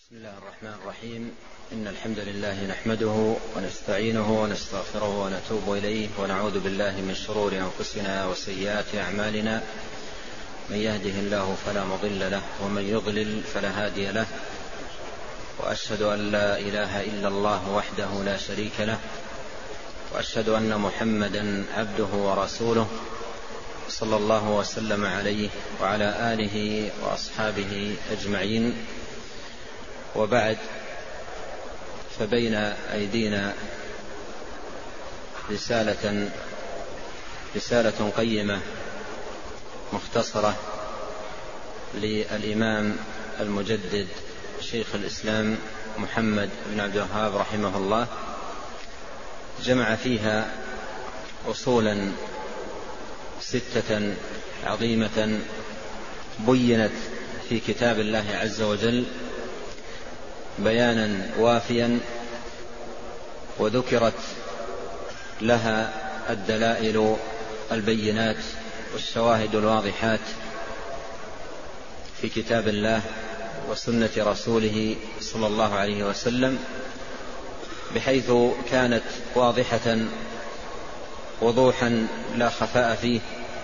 بسم الله الرحمن الرحيم. إن الحمد لله نحمده ونستعينه ونستغفره ونتوب إليه ونعوذ بالله من شرور أنفسنا وسيئات أعمالنا. من يهده الله فلا مضل له ومن يضلل فلا هادي له، وأشهد أن لا إله إلا الله وحده لا شريك له، وأشهد أن محمدا عبده ورسوله صلى الله وسلم عليه وعلى آله وأصحابه أجمعين. وبعد، فبين أيدينا رسالة قيمة مختصرة للإمام المجدد شيخ الإسلام محمد بن عبد الوهاب رحمه الله، جمع فيها أصولا 6 عظيمة بينت في كتاب الله عز وجل بيانا وافيا، وذكرت لها الدلائل البينات والشواهد الواضحات في كتاب الله وسنة رسوله صلى الله عليه وسلم، بحيث كانت واضحة وضوحا لا خفاء فيه،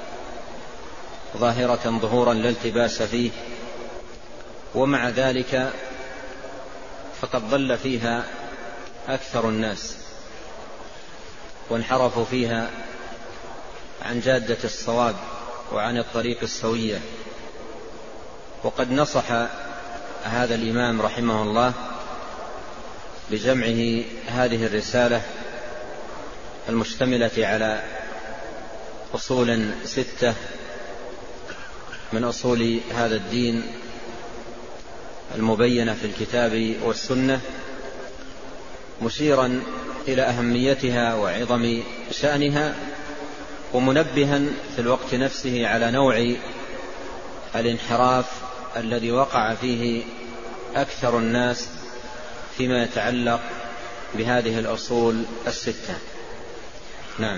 ظاهرة ظهورا لا التباس فيه. ومع ذلك فقد ضل فيها أكثر الناس وانحرفوا فيها عن جادة الصواب وعن الطريق السوية. وقد نصح هذا الإمام رحمه الله بجمعه هذه الرسالة المشتملة على أصول 6 من أصول هذا الدين المبينة في الكتاب والسنة، مشيرا إلى أهميتها وعظم شأنها، ومنبها في الوقت نفسه على نوع الانحراف الذي وقع فيه أكثر الناس فيما يتعلق بهذه الأصول 6. نعم.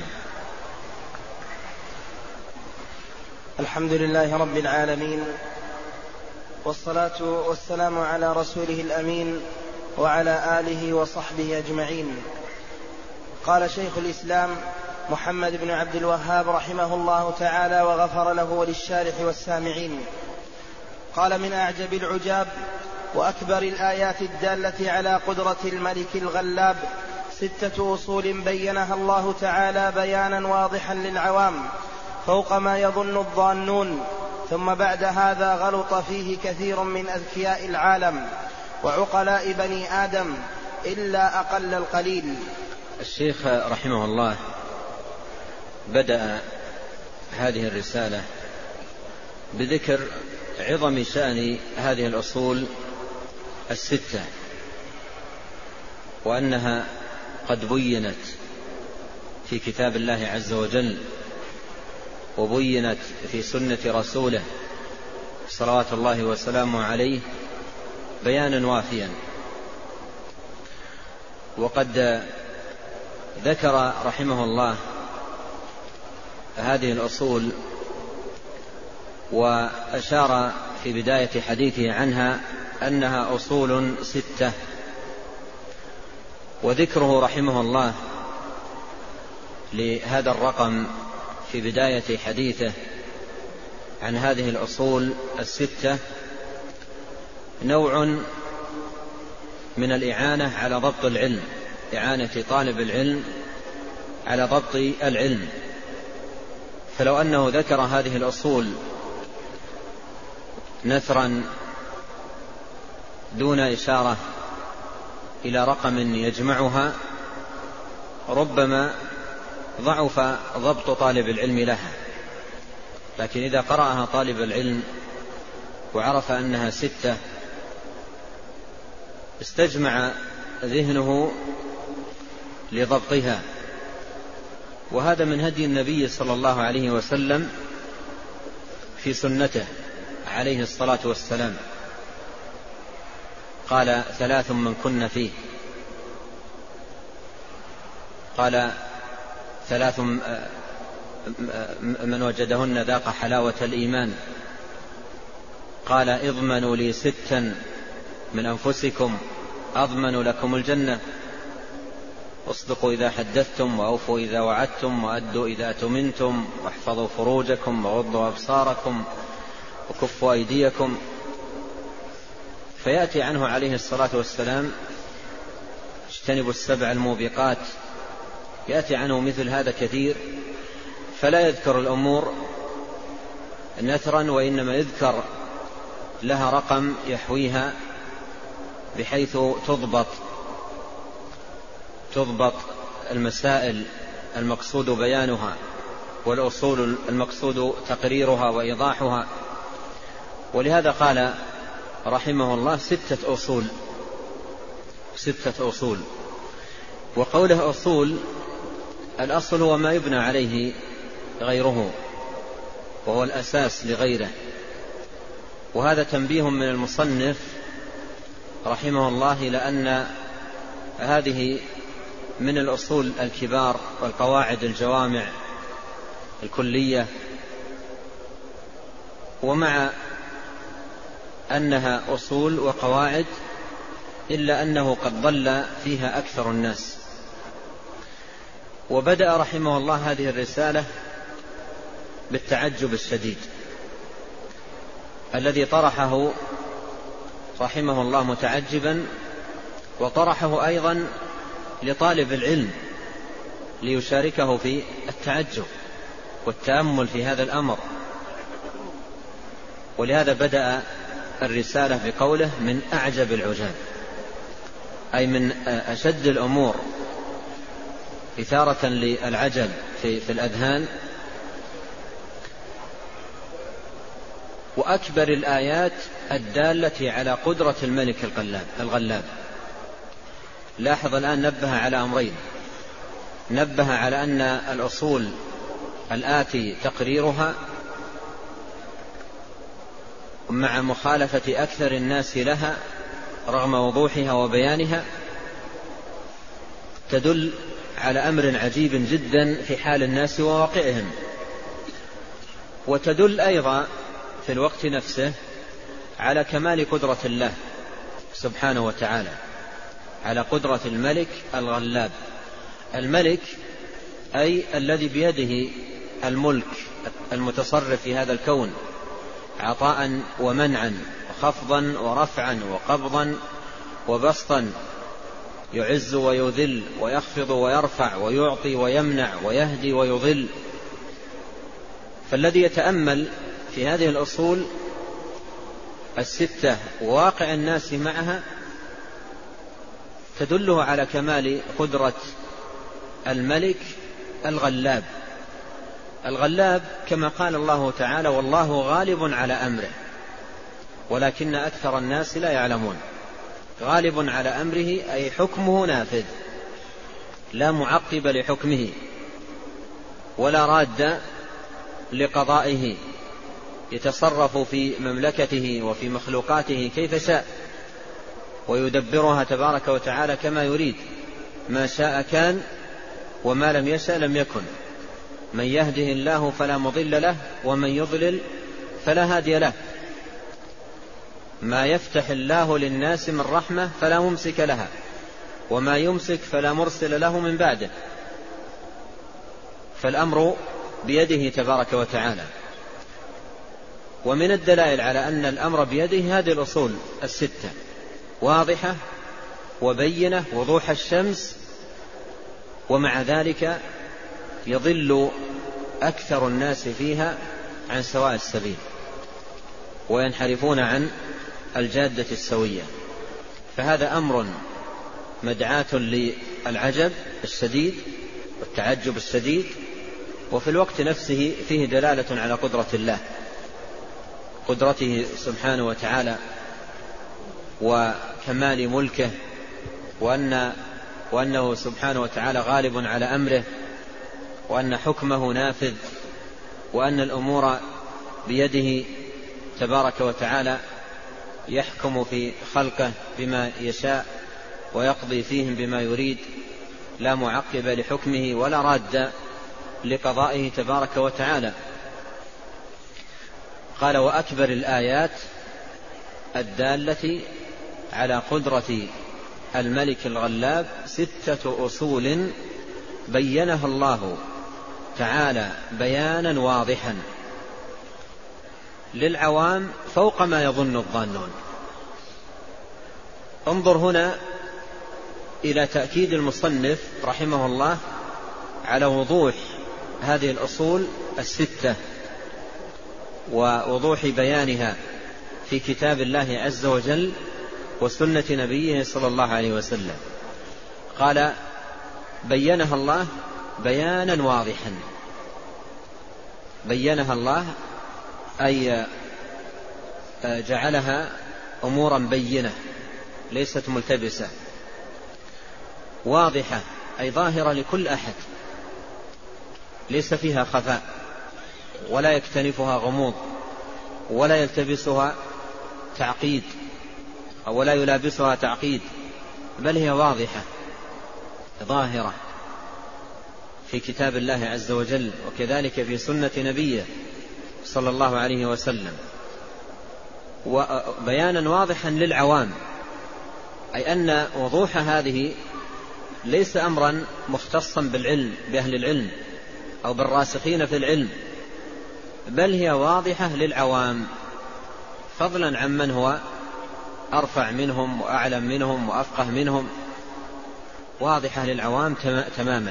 الحمد لله رب العالمين، والصلاة والسلام على رسوله الأمين وعلى آله وصحبه أجمعين. قال شيخ الإسلام محمد بن عبد الوهاب رحمه الله تعالى وغفر له وللشارح والسامعين، قال: من أعجب العجاب وأكبر الآيات الدالة على قدرة الملك الغلاب 6 أصول بينها الله تعالى بيانا واضحا للعوام فوق ما يظن الظانون، ثم بعد هذا غلط فيه كثير من أذكياء العالم وعقلاء بني آدم إلا أقل القليل. الشيخ رحمه الله بدأ هذه الرسالة بذكر عظم شأن هذه الأصول 6، وأنها قد بينت في كتاب الله عز وجل، وبينت في سنة رسوله صلوات الله وسلامه عليه بيانا وافيا. وقد ذكر رحمه الله هذه الأصول، وأشار في بداية حديثه عنها أنها أصول 6، وذكره رحمه الله لهذا الرقم في بداية حديثه عن هذه الأصول 6 نوع من الإعانة على ضبط العلم، إعانة طالب العلم على ضبط العلم. فلو أنه ذكر هذه الأصول نثرا دون إشارة إلى رقم يجمعها، ربما ضعف ضبط طالب العلم لها. لكن إذا قرأها طالب العلم وعرف أنها 6 استجمع ذهنه لضبطها. وهذا من هدي النبي صلى الله عليه وسلم في سنته عليه الصلاة والسلام. قال: 3 من كن فيه، قال: 3 من وجدهن ذاق حلاوة الإيمان. قال: اضمنوا لي 6 من أنفسكم أضمن لكم الجنة، اصدقوا إذا حدثتم، وأوفوا إذا وعدتم، وأدوا إذا أتمنتم، واحفظوا فروجكم، وغضوا أبصاركم، وكفوا أيديكم. فيأتي عنه عليه الصلاة والسلام اجتنبوا السبع الموبقات، يأتي عنه مثل هذا كثير، فلا يذكر الأمور نثرا، وإنما يذكر لها رقم يحويها بحيث تضبط المسائل المقصود بيانها، والأصول المقصود تقريرها وإيضاحها. ولهذا قال رحمه الله 6 أصول. وقوله أصول، الأصل هو ما يبنى عليه غيره، وهو الأساس لغيره. وهذا تنبيه من المصنف رحمه الله، لأن هذه من الأصول الكبار والقواعد الجوامع الكلية، ومع أنها أصول وقواعد إلا أنه قد ضل فيها أكثر الناس. وبدأ رحمه الله هذه الرسالة بالتعجب الشديد الذي طرحه رحمه الله متعجبا، وطرحه أيضا لطالب العلم ليشاركه في التعجب والتأمل في هذا الأمر. ولهذا بدأ الرسالة بقوله من أعجب العجاب، أي من أشد الأمور إثارة للعجب في الأذهان، وأكبر الآيات الدالة على قدرة الملك الغلاب. لاحظ الآن نبه على أمرين: نبه على أن الأصول الآتي تقريرها مع مخالفة أكثر الناس لها رغم وضوحها وبيانها تدل على أمر عجيب جدا في حال الناس وواقعهم، وتدل أيضا في الوقت نفسه على كمال قدرة الله سبحانه وتعالى، على قدرة الملك الغلاب. الملك أي الذي بيده الملك المتصرف في هذا الكون، عطاء ومنعا، وخفضا ورفعا، وقبضا وبسطا، يعز ويذل، ويخفض ويرفع، ويعطي ويمنع، ويهدي ويضل. فالذي يتأمل في هذه الأصول 6 وواقع الناس معها تدله على كمال قدرة الملك الغلاب. الغلاب كما قال الله تعالى: والله غالب على أمره ولكن أكثر الناس لا يعلمون. غالب على أمره أي حكمه نافذ، لا معقب لحكمه ولا راد لقضائه، يتصرف في مملكته وفي مخلوقاته كيف شاء، ويدبرها تبارك وتعالى كما يريد. ما شاء كان وما لم يشاء لم يكن. من يهده الله فلا مضل له ومن يضلل فلا هادي له. ما يفتح الله للناس من رحمة فلا ممسك لها وما يمسك فلا مرسل له من بعده. فالأمر بيده تبارك وتعالى. ومن الدلائل على أن الأمر بيده هذه الأصول 6 واضحة وبينة وضوح الشمس، ومع ذلك يضل أكثر الناس فيها عن سواء السبيل وينحرفون عن الجادة السوية. فهذا أمر مدعاة للعجب الشديد والتعجب الشديد، وفي الوقت نفسه فيه دلالة على قدرة الله، قدرته سبحانه وتعالى وكمال ملكه، وأنه سبحانه وتعالى غالب على أمره، وأن حكمه نافذ، وأن الأمور بيده تبارك وتعالى، يحكم في خلقه بما يشاء ويقضي فيهم بما يريد، لا معقب لحكمه ولا راد لقضائه تبارك وتعالى. قال: وأكبر الآيات الدالة على قدرة الملك الغلاب 6 أصول بينها الله تعالى بيانا واضحا للعوام فوق ما يظن الظانون. انظر هنا إلى تأكيد المصنف رحمه الله على وضوح هذه الأصول 6 ووضوح بيانها في كتاب الله عز وجل وسنة نبيه صلى الله عليه وسلم. قال بينها الله بيانا واضحا. بينها الله أي جعلها أمورا بينة ليست ملتبسة، واضحة أي ظاهرة لكل أحد، ليس فيها خفاء ولا يكتنفها غموض ولا يلتبسها تعقيد ولا يلابسها تعقيد، بل هي واضحة ظاهرة في كتاب الله عز وجل وكذلك في سنة نبيه صلى الله عليه وسلم، وبيانا واضحا للعوام، أي أن وضوح هذه ليس أمرا مختصا بالعلم بأهل العلم أو بالراسخين في العلم، بل هي واضحة للعوام فضلا عمن هو أرفع منهم وأعلم منهم وأفقه منهم، واضحة للعوام تماما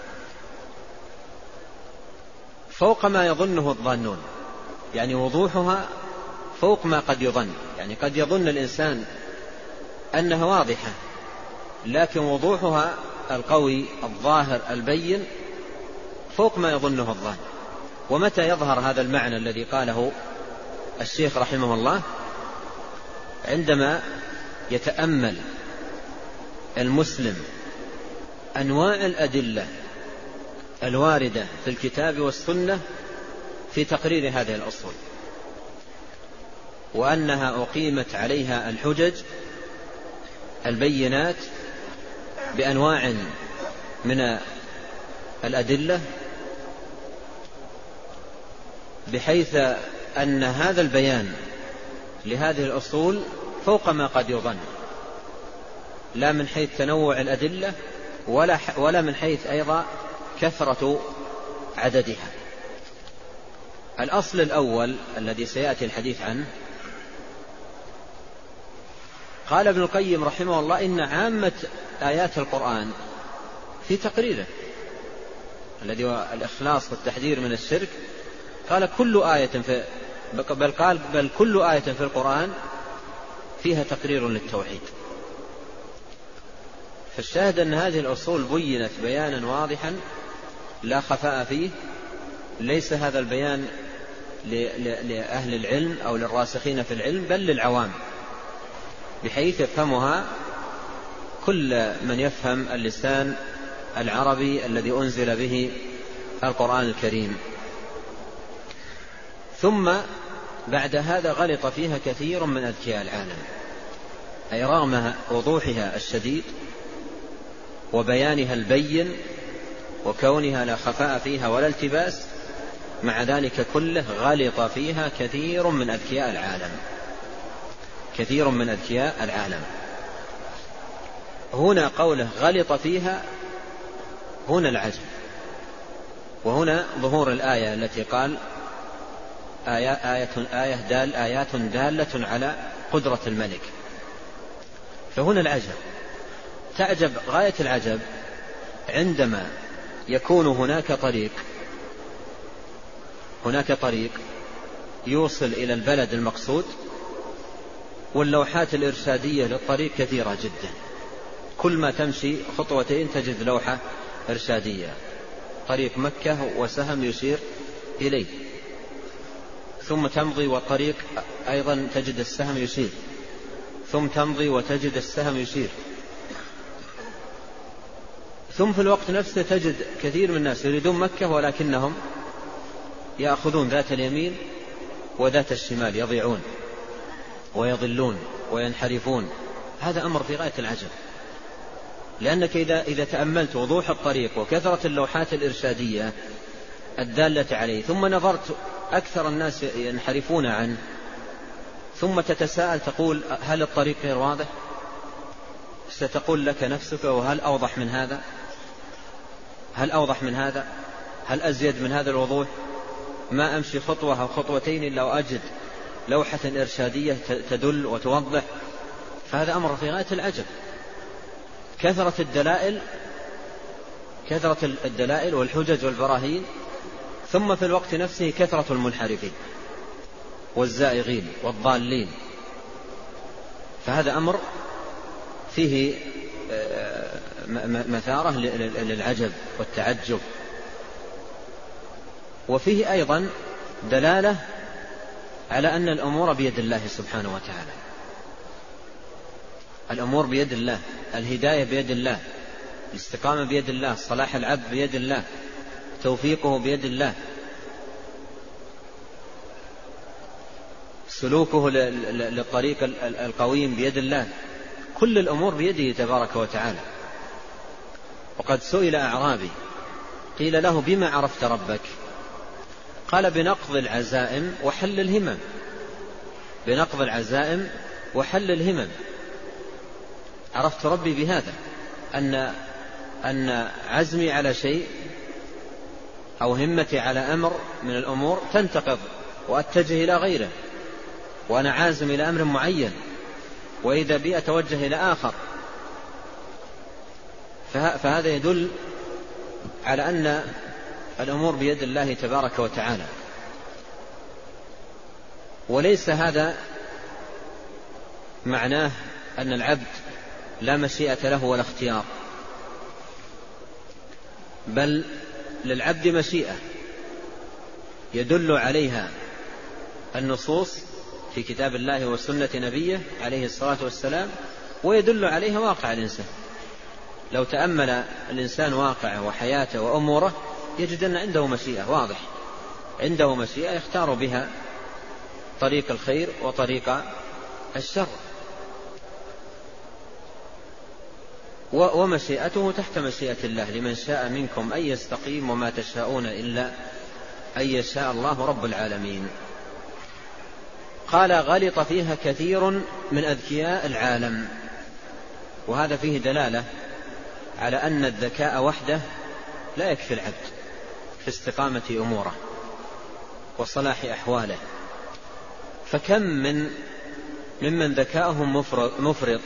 فوق ما يظنه الظانون. يعني وضوحها فوق ما قد يظن، يعني قد يظن الإنسان أنها واضحة، لكن وضوحها القوي الظاهر البين فوق ما يظنه الظان. ومتى يظهر هذا المعنى الذي قاله الشيخ رحمه الله؟ عندما يتأمل المسلم أنواع الأدلة الواردة في الكتاب والسنة في تقرير هذه الأصول، وأنها أقيمت عليها الحجج البينات بأنواع من الأدلة، بحيث أن هذا البيان لهذه الأصول فوق ما قد يظن، لا من حيث تنوع الأدلة ولا من حيث أيضا كثرة عددها. الأصل الأول الذي سيأتي الحديث عنه، قال ابن القيم رحمه الله إن عامة آيات القرآن في تقريره الذي هو الإخلاص والتحذير من الشرك، قال كل آية بل كل آية في القرآن فيها تقرير للتوحيد. فالشاهد أن هذه الأصول بينت بيانا واضحا لا خفاء فيه، ليس هذا البيان لأهل العلم أو للراسخين في العلم بل للعوام، بحيث يفهمها كل من يفهم اللسان العربي الذي أنزل به القرآن الكريم. ثم بعد هذا غلط فيها كثير من أذكياء العالم، أي رغم وضوحها الشديد وبيانها البين وكونها لا خفاء فيها ولا التباس، مع ذلك كله غلط فيها كثير من أذكياء العالم، كثير من أذكياء العالم. هنا قوله غلط فيها، هنا العجب، وهنا ظهور الآية التي قال آيات دالة على قدرة الملك. فهنا العجب، تعجب غاية العجب عندما يكون هناك طريق يوصل إلى البلد المقصود، واللوحات الإرشادية للطريق كثيرة جدا، كل ما تمشي خطوتين تجد لوحة إرشادية، طريق مكة وسهم يشير إليه، ثم تمضي والطريق أيضا تجد السهم يشير، ثم تمضي وتجد السهم يشير، ثم في الوقت نفسه تجد كثير من الناس يريدون مكة ولكنهم يأخذون ذات اليمين وذات الشمال، يضيعون ويضلون وينحرفون. هذا أمر في غاية العجب، لأنك إذا تأملت وضوح الطريق وكثرة اللوحات الإرشادية الدالة عليه، ثم نظرت أكثر الناس ينحرفون عنه، ثم تتساءل تقول هل الطريق غير واضح؟ ستقول لك نفسك: وهل أوضح من هذا؟ هل أوضح من هذا؟ هل أزيد من هذا الوضوح؟ ما أمشي خطوة أو خطوتين إلا وأجد لوحة إرشادية تدل وتوضح. فهذا أمر في غاية العجب. كثرة الدلائل والحجج والبراهين، ثم في الوقت نفسه كثرة المنحرفين والزائغين والضالين. فهذا أمر فيه مثارة للعجب والتعجب، وفيه أيضا دلالة على أن الأمور بيد الله سبحانه وتعالى. الأمور بيد الله، الهداية بيد الله، الاستقامة بيد الله، صلاح العبد بيد الله، توفيقه بيد الله، سلوكه للطريق القويم بيد الله. كل الأمور بيده تبارك وتعالى. وقد سئل أعرابي قيل له: بما عرفت ربك؟ قال: بنقض العزائم وحل الهمم. بنقض العزائم وحل الهمم. عرفت ربي بهذا، أن عزمي على شيء أو همتي على أمر من الأمور تنتقض وأتجه إلى غيره، وأنا عازم إلى أمر معين، وإذا بي أتوجه إلى آخر. فهذا يدل على أن الأمور بيد الله تبارك وتعالى. وليس هذا معناه أن العبد لا مشيئة له ولا اختيار، بل للعبد مشيئة يدل عليها النصوص في كتاب الله وسنة نبيه عليه الصلاة والسلام، ويدل عليها واقع الإنسان. لو تأمل الإنسان واقعه وحياته وأموره يجد أن عنده مشيئة واضح، عنده مشيئة يختار بها طريق الخير وطريق الشر، ومشيئته تحت مشيئة الله: لمن شاء منكم أن يستقيم وما تشاءون إلا أن يشاء الله رب العالمين. قال: غلط فيها كثير من أذكياء العالم. وهذا فيه دلالة على أن الذكاء وحده لا يكفي العبد في استقامة أموره وصلاح أحواله. فكم ممن ذكاؤهم مفرط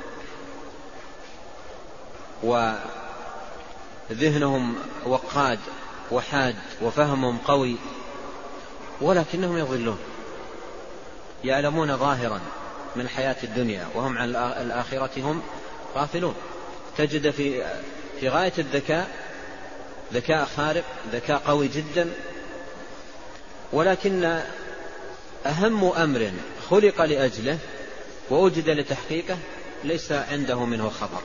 وذهنهم وقاد وحاد وفهمهم قوي، ولكنهم يضلون، يعلمون ظاهرا من حياة الدنيا وهم عن الآخرة هم غافلون. تجد في غاية الذكاء، ذكاء خارق، ذكاء قوي جدا، ولكن أهم أمر خلق لأجله ووجد لتحقيقه ليس عنده منه خبر،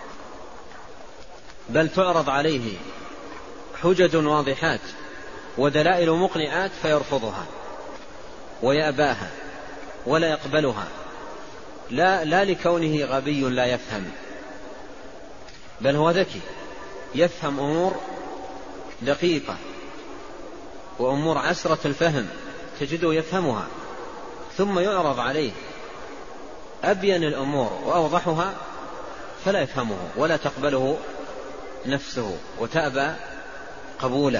بل تعرض عليه حجج واضحات ودلائل مقنعات فيرفضها ويأباها ولا يقبلها، لا لكونه غبي لا يفهم، بل هو ذكي يفهم أمور دقيقة وأمور عسرة الفهم تجده يفهمها، ثم يعرض عليه أبين الأمور وأوضحها فلا يفهمه ولا تقبله نفسه وتأبى قبوله.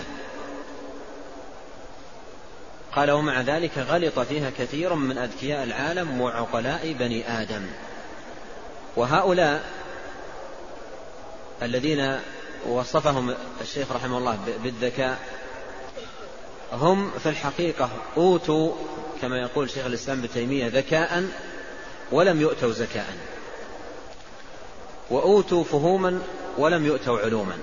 قال: ومع ذلك غلط فيها كثير من أذكياء العالم وعقلاء بني آدم. وهؤلاء الذين وصفهم الشيخ رحمه الله بالذكاء هم في الحقيقة أوتوا كما يقول شيخ الإسلام ابن تيمية ذكاء ولم يؤتوا زكاء، وأوتوا فهوما ولم يؤتوا علوما.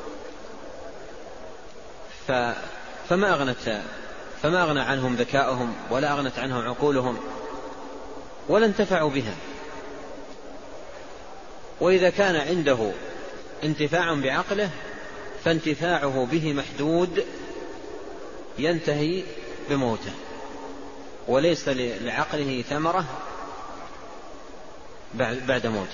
فما أغنى عنهم ذكاؤهم ولا أغنت عنهم عقولهم ولا انتفعوا بها. وإذا كان عنده انتفاع بعقله فانتفاعه به محدود ينتهي بموته، وليس لعقله ثمرة بعد موته.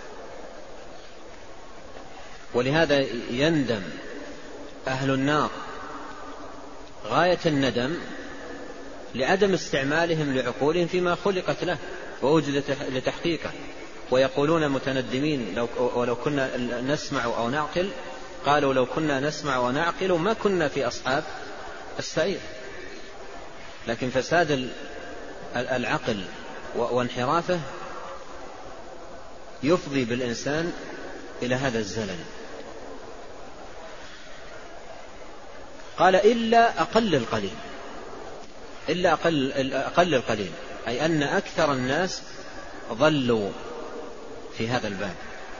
ولهذا يندم أهل النار غاية الندم لعدم استعمالهم لعقولهم فيما خلقت له ووجدت لتحقيقه، ويقولون متندمين ولو كنا نسمع أو نعقل، قالوا لو كنا نسمع ونعقل ما كنا في أصحاب السعير. لكن فساد العقل وانحرافه يفضي بالإنسان إلى هذا الزلل. قال إلا أقل القليل، إلا أقل القليل، أي أن أكثر الناس ضلوا في هذا الباب.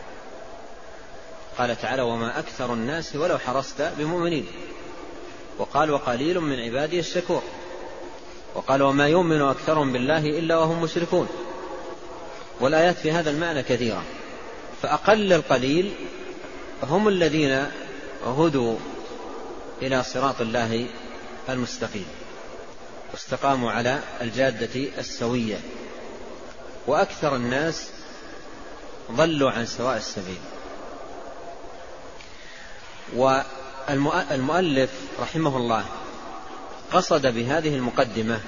قال تعالى وما أكثر الناس ولو حرصت بمؤمنين. وقال وقليل من عبادي الشكور. وقال وما يؤمن أكثرهم بالله إلا وهم مشركون. والآيات في هذا المعنى كثيرة. فأقل القليل هم الذين هدوا إلى صراط الله المستقيم واستقاموا على الجادة السوية، وأكثر الناس ضلوا عن سواء السبيل. والمؤلف رحمه الله قصد بهذه المقدمة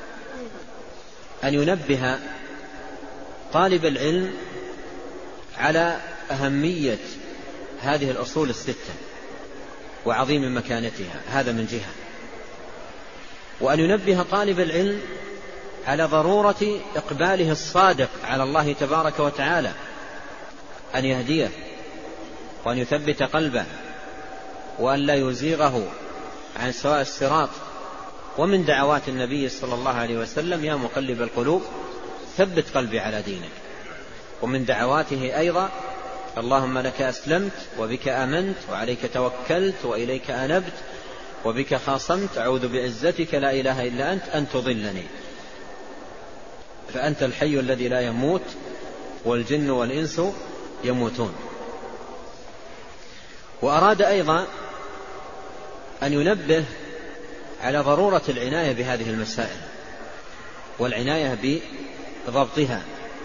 أن ينبه طالب العلم على أهمية هذه الأصول الستة وعظيم مكانتها، هذا من جهة. وأن ينبه طالب العلم على ضرورة إقباله الصادق على الله تبارك وتعالى، أن يهديه وأن يثبت قلبه وأن لا يزيغه عن سواء الصراط. ومن دعوات النبي صلى الله عليه وسلم يا مقلب القلوب ثبت قلبي على دينك. ومن دعواته أيضا اللهم لك أسلمت وبك آمنت وعليك توكلت وإليك أنبت وبك خاصمت أعوذ بعزتك لا إله إلا أن تضلني فأنت الحي الذي لا يموت والجن والإنس يموتون. وأراد أيضا أن ينبه على ضرورة العناية بهذه المسائل والعناية بضبطها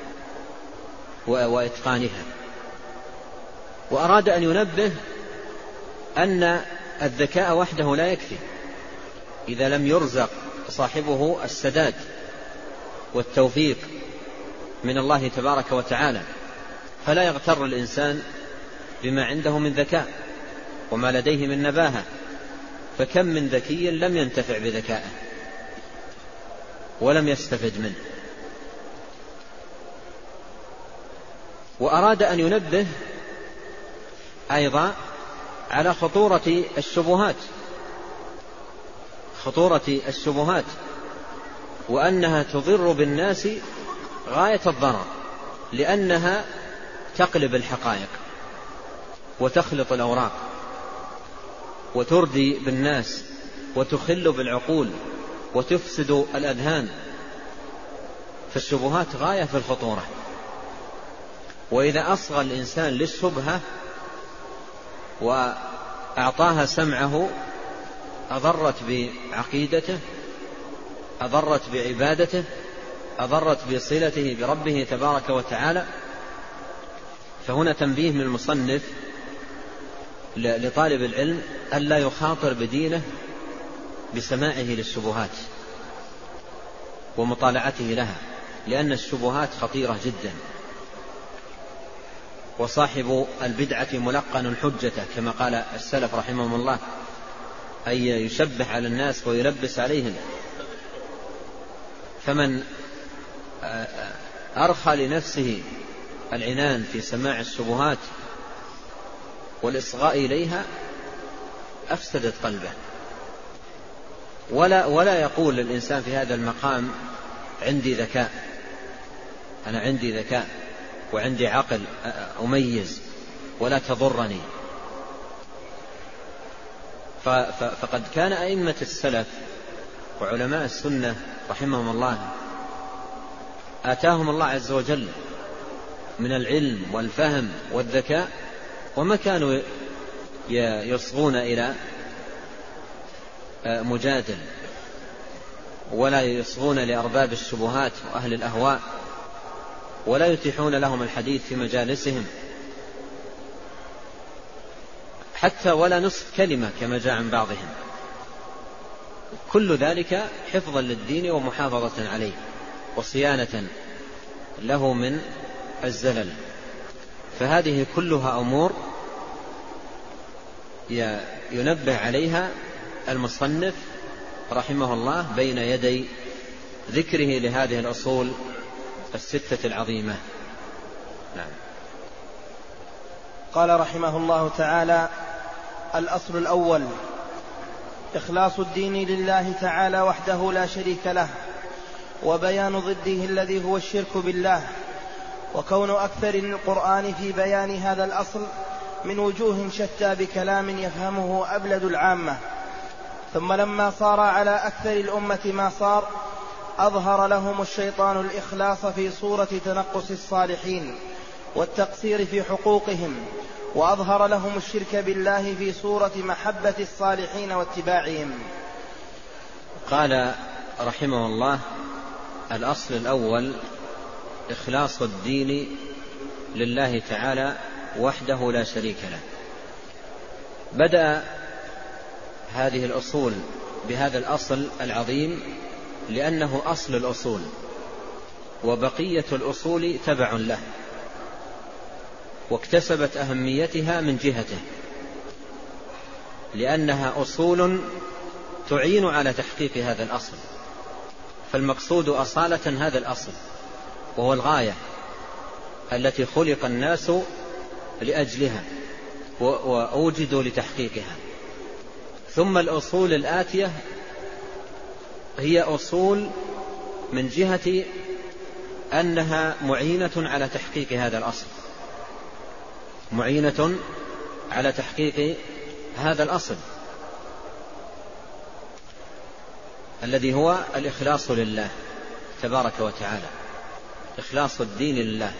وإتقانها. وأراد أن ينبه أن الذكاء وحده لا يكفي إذا لم يرزق صاحبه السداد والتوفيق من الله تبارك وتعالى، فلا يغتر الإنسان بما عنده من ذكاء وما لديه من نباهة، فكم من ذكي لم ينتفع بذكائه ولم يستفد منه. وأراد أن ينبه أيضا على خطورة الشبهات وأنها تضر بالناس غاية الضرر، لأنها تقلب الحقائق وتخلط الأوراق وتردي بالناس وتخل بالعقول وتفسد الأذهان. فالشبهات غاية في الخطورة، وإذا أصغى الإنسان للشبهة وأعطاها سمعه أضرت بعقيدته، أضرت بعبادته، أضرت بصلته بربه تبارك وتعالى. فهنا تنبيه من المصنف لطالب العلم ألا يخاطر بدينه بسماعه للشبهات ومطالعته لها، لأن الشبهات خطيرة جدا. وصاحب البدعة ملقن حجته كما قال السلف رحمهم الله، أي يشبه على الناس ويلبس عليهم. فمن أرخى لنفسه العنان في سماع الشبهات والإصغاء إليها أفسدت قلبه. ولا يقول الإنسان في هذا المقام عندي ذكاء، أنا عندي ذكاء وعندي عقل أميز ولا تضرني. فقد كان أئمة السلف وعلماء السنة رحمهم الله آتاهم الله عز وجل من العلم والفهم والذكاء، وما كانوا يصغون إلى مجادل ولا يصغون لأرباب الشبهات وأهل الأهواء، ولا يتيحون لهم الحديث في مجالسهم حتى ولا نصف كلمة كما جاء عن بعضهم. كل ذلك حفظا للدين ومحافظة عليه وصيانة له من الزلل. فهذه كلها أمور ينبه عليها المصنف رحمه الله بين يدي ذكره لهذه الأصول الستة العظيمة. نعم. قال رحمه الله تعالى: الأصل الأول إخلاص الدين لله تعالى وحده لا شريك له، وبيان ضده الذي هو الشرك بالله، وكون أكثر القرآن في بيان هذا الأصل من وجوه شتى بكلام يفهمه أبلد العامة. ثم لما صار على أكثر الأمة ما صار، أظهر لهم الشيطان الإخلاص في صورة تنقص الصالحين والتقصير في حقوقهم، وأظهر لهم الشرك بالله في صورة محبة الصالحين واتباعهم. قال رحمه الله: الأصل الأول إخلاص الدين لله تعالى وحده لا شريك له. بدأ هذه الأصول بهذا الأصل العظيم لأنه أصل الأصول، وبقية الأصول تبع له، واكتسبت أهميتها من جهته لأنها أصول تعين على تحقيق هذا الأصل. فالمقصود أصالة هذا الأصل، وهو الغاية التي خلق الناس لأجلها وأوجدوا لتحقيقها. ثم الأصول الآتية هي أصول من جهة أنها معينة على تحقيق هذا الأصل، معينة على تحقيق هذا الأصل الذي هو الإخلاص لله تبارك وتعالى، إخلاص الدين لله.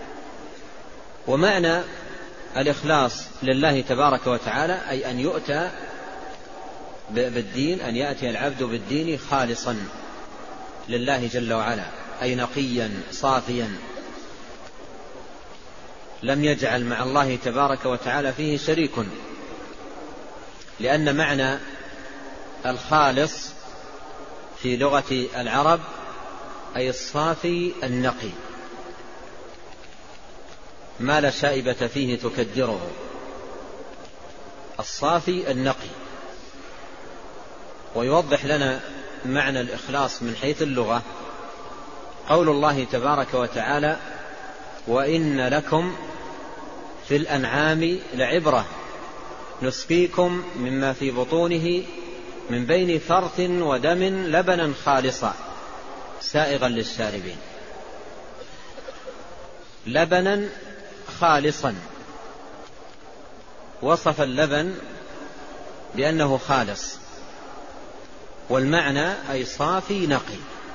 ومعنى الإخلاص لله تبارك وتعالى أي أن يؤتى بالدين، أن يأتي العبد بالدين خالصا لله جل وعلا، أي نقيا صافيا لم يجعل مع الله تبارك وتعالى فيه شريك. لأن معنى الخالص في لغة العرب أي الصافي النقي، ما لا شائبة فيه تكدره، الصافي النقي. ويوضح لنا معنى الإخلاص من حيث اللغة قول الله تبارك وتعالى: وإن لكم في الأنعام لعبرة نسقيكم مما في بطونه من بين فرث ودم لبنا خالصا سائغا للشاربين. لبنا خالصا، وصف اللبن بأنه خالص، والمعنى أي صافي نقي.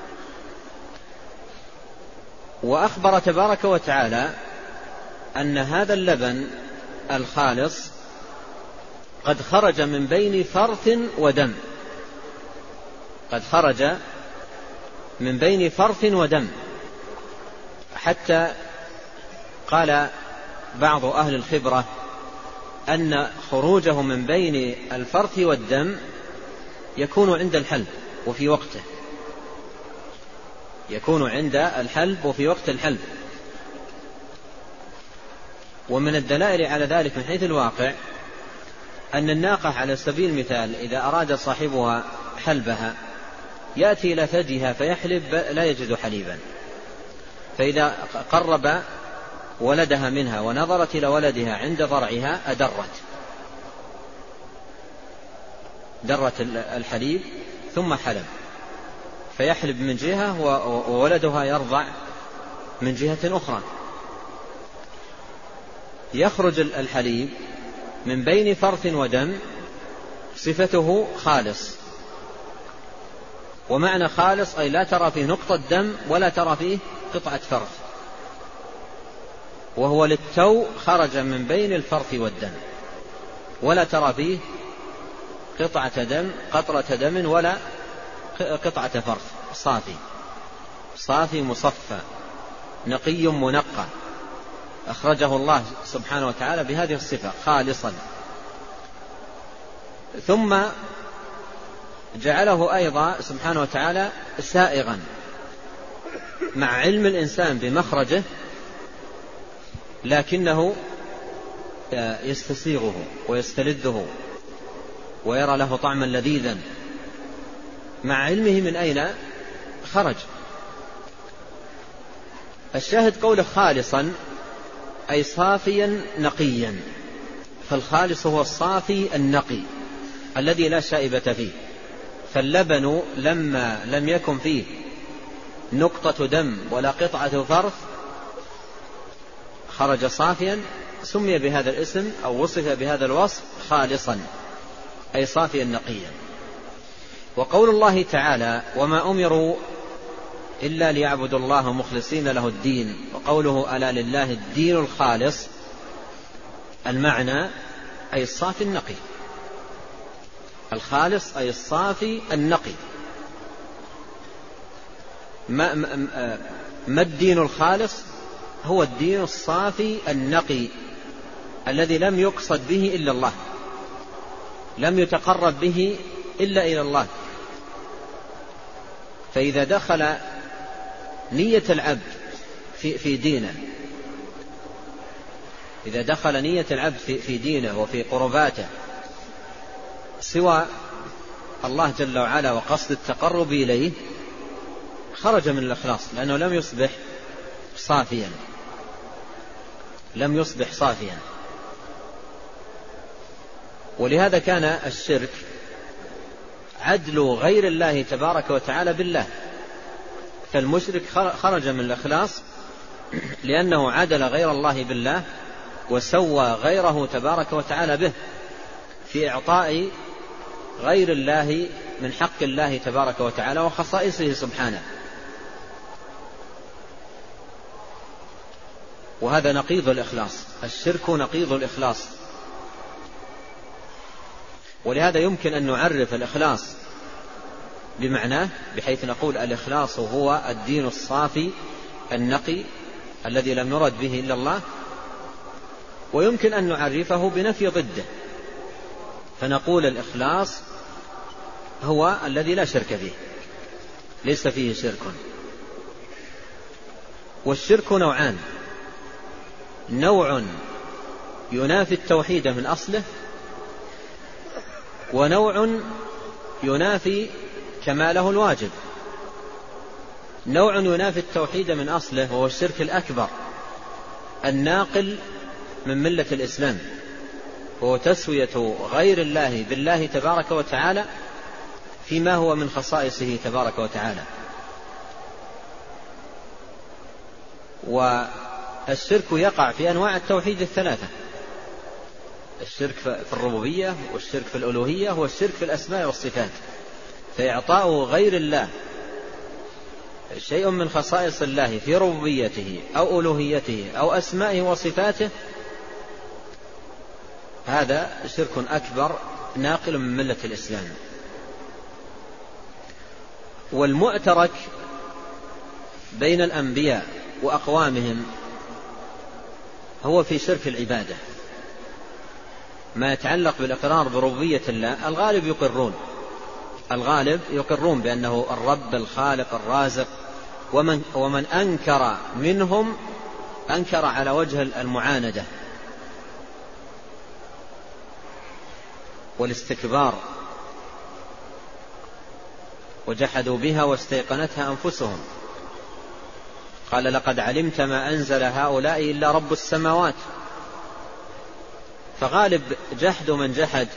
وأخبر تبارك وتعالى أن هذا اللبن الخالص قد خرج من بين فرث ودم، قد خرج من بين فرث ودم، حتى قال بعض أهل الخبرة أن خروجه من بين الفرث والدم يكون عند الحلب وفي وقته، يكون عند الحلب وفي وقت الحلب. ومن الدلائل على ذلك من حيث الواقع أن الناقة على سبيل المثال إذا أراد صاحبها حلبها يأتي إلى ثديها فيحلب لا يجد حليبا، فإذا قرب ولدها منها ونظرت إلى ولدها عند ضرعها درت الحليب ثم حلب، فيحلب من جهة وولدها يرضع من جهة أخرى. يخرج الحليب من بين فرث ودم، صفته خالص. ومعنى خالص أي لا ترى فيه نقطة دم ولا ترى فيه قطعة فرث، وهو للتو خرج من بين الفرث والدم، ولا ترى فيه قطعة دم، قطرة دم، ولا قطعة فرث، صافي مصفى نقي منقى، أخرجه الله سبحانه وتعالى بهذه الصفة خالصا. ثم جعله أيضا سبحانه وتعالى سائغا، مع علم الإنسان بمخرجه لكنه يستسيغه ويستلذه ويرى له طعما لذيذا مع علمه من أين خرج. الشاهد قوله خالصا أي صافيا نقيا، فالخالص هو الصافي النقي الذي لا شائبة فيه. فاللبن لما لم يكن فيه نقطة دم ولا قطعة فرث خرج صافيا، سمي بهذا الاسم أو وصف بهذا الوصف خالصا أي صافيا نقيا. وقول الله تعالى وما أمروا إلا ليعبدوا الله مخلصين له الدين، وقوله ألا لله الدين الخالص، المعنى أي الصافي النقي. الخالص أي الصافي النقي. ما الدين الخالص؟ هو الدين الصافي النقي الذي لم يقصد به إلا الله، لم يتقرب به إلا إلى الله. فإذا دخل نية العبد في دينه، إذا دخل نية العبد في دينه وفي قرباته سوى الله جل وعلا وقصد التقرب إليه، خرج من الإخلاص، لأنه لم يصبح صافيا، لم يصبح صافيا. ولهذا كان الشرك عدل غير الله تبارك وتعالى بالله، فالمشرك خرج من الإخلاص لأنه عدل غير الله بالله وسوى غيره تبارك وتعالى به في إعطاء غير الله من حق الله تبارك وتعالى وخصائصه سبحانه. وهذا نقيض الإخلاص، الشرك نقيض الإخلاص. ولهذا يمكن أن نعرف الإخلاص بمعناه، بحيث نقول الإخلاص هو الدين الصافي النقي الذي لم نرد به إلا الله، ويمكن أن نعرفه بنفي ضده، فنقول الإخلاص هو الذي لا شرك فيه، ليس فيه شرك. والشرك نوعان: نوع ينافي التوحيد من أصله، ونوع ينافي كماله الواجب. نوع ينافي التوحيد من أصله وهو الشرك الأكبر الناقل من ملة الإسلام، وهو تسوية غير الله بالله تبارك وتعالى فيما هو من خصائصه تبارك وتعالى. والشرك يقع في أنواع التوحيد الثلاثة: الشرك في الربوبية، والشرك في الألوهية، والشرك في الأسماء والصفات. فإعطاء غير الله شيء من خصائص الله في ربوبيته أو ألوهيته أو أسمائه وصفاته، هذا شرك أكبر ناقل من ملة الإسلام. والمعترك بين الأنبياء وأقوامهم هو في شرك العبادة. ما يتعلق بالإقرار بربوبية الله الغالب يقرون بأنه الرب الخالق الرازق، ومن أنكر منهم أنكر على وجه المعاندة والاستكبار، وجحدوا بها واستيقنتها أنفسهم. قال لقد علمت ما أنزل هؤلاء إلا رب السماوات. فغالب جحد من جحد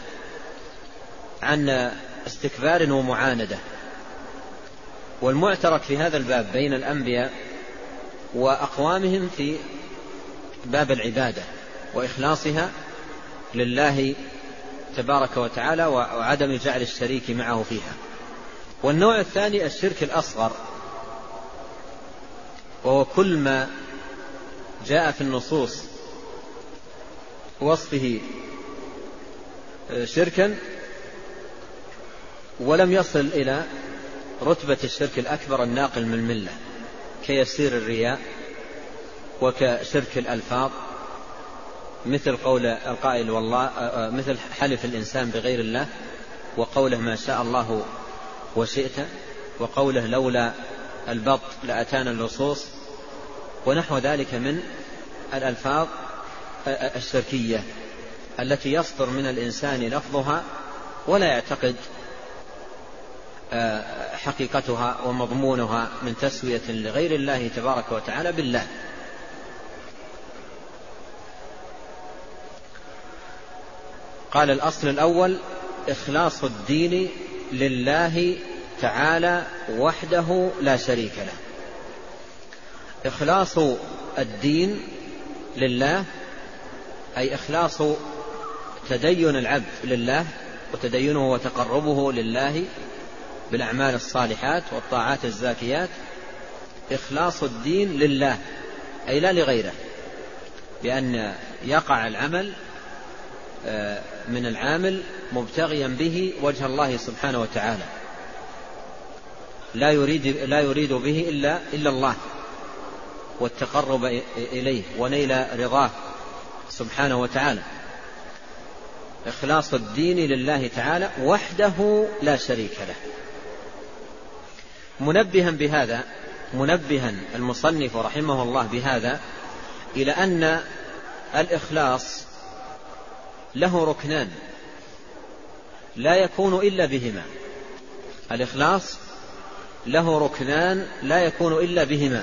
عن استكبار ومعاندة. والمعترك في هذا الباب بين الأنبياء وأقوامهم في باب العبادة وإخلاصها لله تبارك وتعالى وعدم جعل الشريك معه فيها. والنوع الثاني الشرك الأصغر، وهو كل ما جاء في النصوص وصفه شركا ولم يصل إلى رتبة الشرك الأكبر الناقل من الملة، كيسير الرياء وكشرك الألفاظ، مثل قول القائل والله، مثل حلف الإنسان بغير الله وقوله ما شاء الله وشئت، وقوله لولا البط لأتانا اللصوص، ونحو ذلك من الألفاظ الشركية التي يصدر من الإنسان لفظها ولا يعتقد حقيقتها ومضمونها من تسوية لغير الله تبارك وتعالى بالله. قال الأصل الأول إخلاص الدين لله تعالى وحده لا شريك له. إخلاص الدين لله أي إخلاص تدين العبد لله وتدينه وتقربه لله بالأعمال الصالحات والطاعات الزاكيات. إخلاص الدين لله أي لا لغيره، بأن يقع العمل من العامل مبتغيا به وجه الله سبحانه وتعالى، لا يريد به إلا الله والتقرب إليه ونيل رضاه سبحانه وتعالى. إخلاص الدين لله تعالى وحده لا شريك له. منبها المصنف رحمه الله بهذا إلى أن الإخلاص له ركنان لا يكون إلا بهما. الإخلاص له ركنان لا يكون إلا بهما،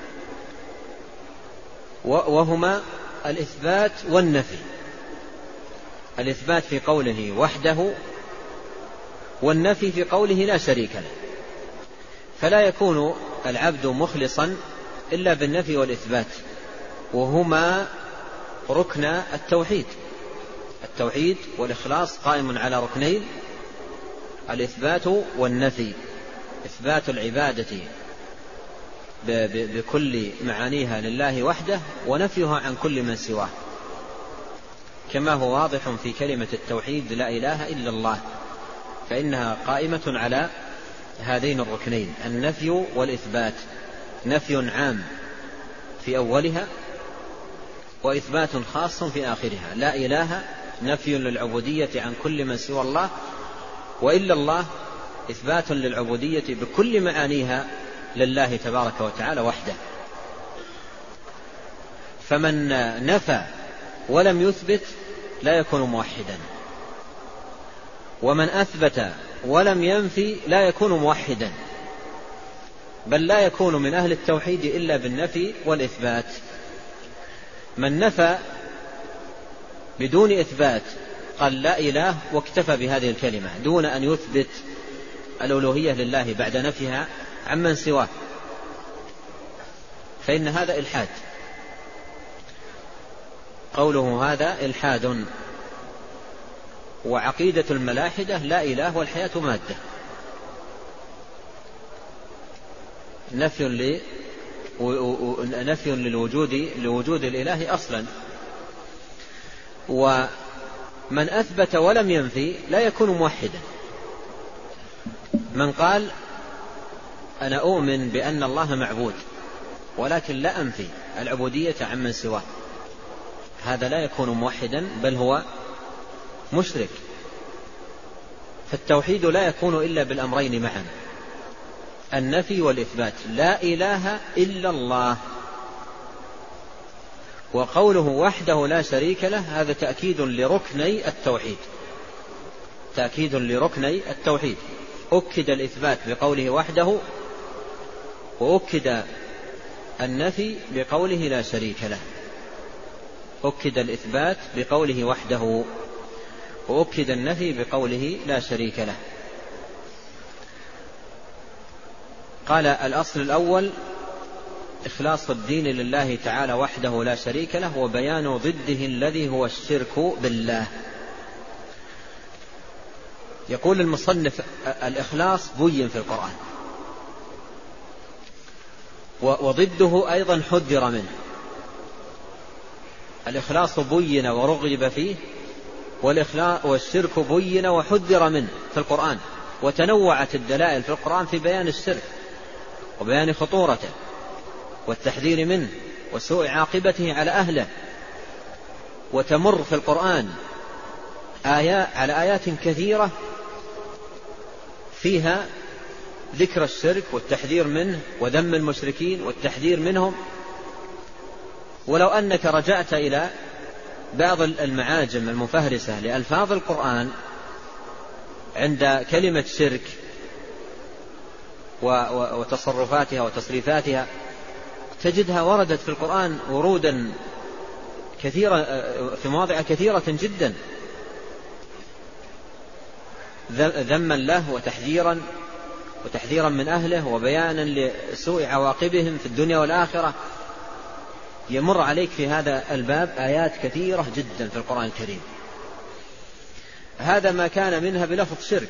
وهما الإثبات والنفي. الإثبات في قوله وحده، والنفي في قوله لا شريك له. فلا يكون العبد مخلصا إلا بالنفي والإثبات، وهما ركن التوحيد. التوحيد والإخلاص قائم على ركنين: الإثبات والنفي. إثبات العبادة بكل معانيها لله وحده، ونفيها عن كل من سواه، كما هو واضح في كلمة التوحيد لا إله إلا الله، فإنها قائمة على هذين الركنين: النفي والإثبات. نفي عام في أولها، وإثبات خاص في آخرها. لا إله نفي للعبودية عن كل من سوى الله، وإلا الله إثبات للعبودية بكل معانيها لله تبارك وتعالى وحده. فمن نفى ولم يثبت لا يكون موحدا، ومن أثبت ولم ينفي لا يكون موحدا، بل لا يكون من أهل التوحيد إلا بالنفي والإثبات. من نفى بدون إثبات قال لا إله واكتفى بهذه الكلمة دون أن يثبت الألوهية لله بعد نفيها عمن سواه، فإن هذا إلحاد. قوله هذا إلحاد. وعقيدة الملاحدة لا إله والحياة مادة، نفي لوجود الإله أصلا. ومن أثبت ولم ينفي لا يكون موحدا. من قال أنا أؤمن بأن الله معبود ولكن لا أنفي العبودية عمن سواه، هذا لا يكون موحدا، بل هو مشرك. فالتوحيد لا يكون إلا بالأمرين معا: النفي والإثبات. لا إله إلا الله. وقوله وحده لا شريك له هذا تأكيد لركني التوحيد، تأكيد لركني التوحيد. أكد الإثبات بقوله وحده، وأكد النفي بقوله لا شريك له. أكد الإثبات بقوله وحده، وأكد النفي بقوله لا شريك له. قال الأصل الأول إخلاص الدين لله تعالى وحده لا شريك له، وبيان ضده الذي هو الشرك بالله. يقول المصنف الإخلاص بين في القرآن، وضده أيضا حذر منه. الإخلاص بين ورغب فيه، والشرك بين وحذر منه في القرآن. وتنوعت الدلائل في القرآن في بيان الشرك وبيان خطورته والتحذير منه وسوء عاقبته على أهله. وتمر في القرآن على آيات كثيرة فيها ذكر الشرك والتحذير منه وذم المشركين والتحذير منهم. ولو أنك رجعت إلى بعض المعاجم المفهرسة لألفاظ القرآن عند كلمة شرك وتصرفاتها وتصريفاتها تجدها وردت في القرآن ورودا كثيرة في مواضع كثيرة جدا، ذما له وتحذيرا من أهله وبيانا لسوء عواقبهم في الدنيا والآخرة. يمر عليك في هذا الباب آيات كثيرة جدا في القرآن الكريم. هذا ما كان منها بلفظ شرك،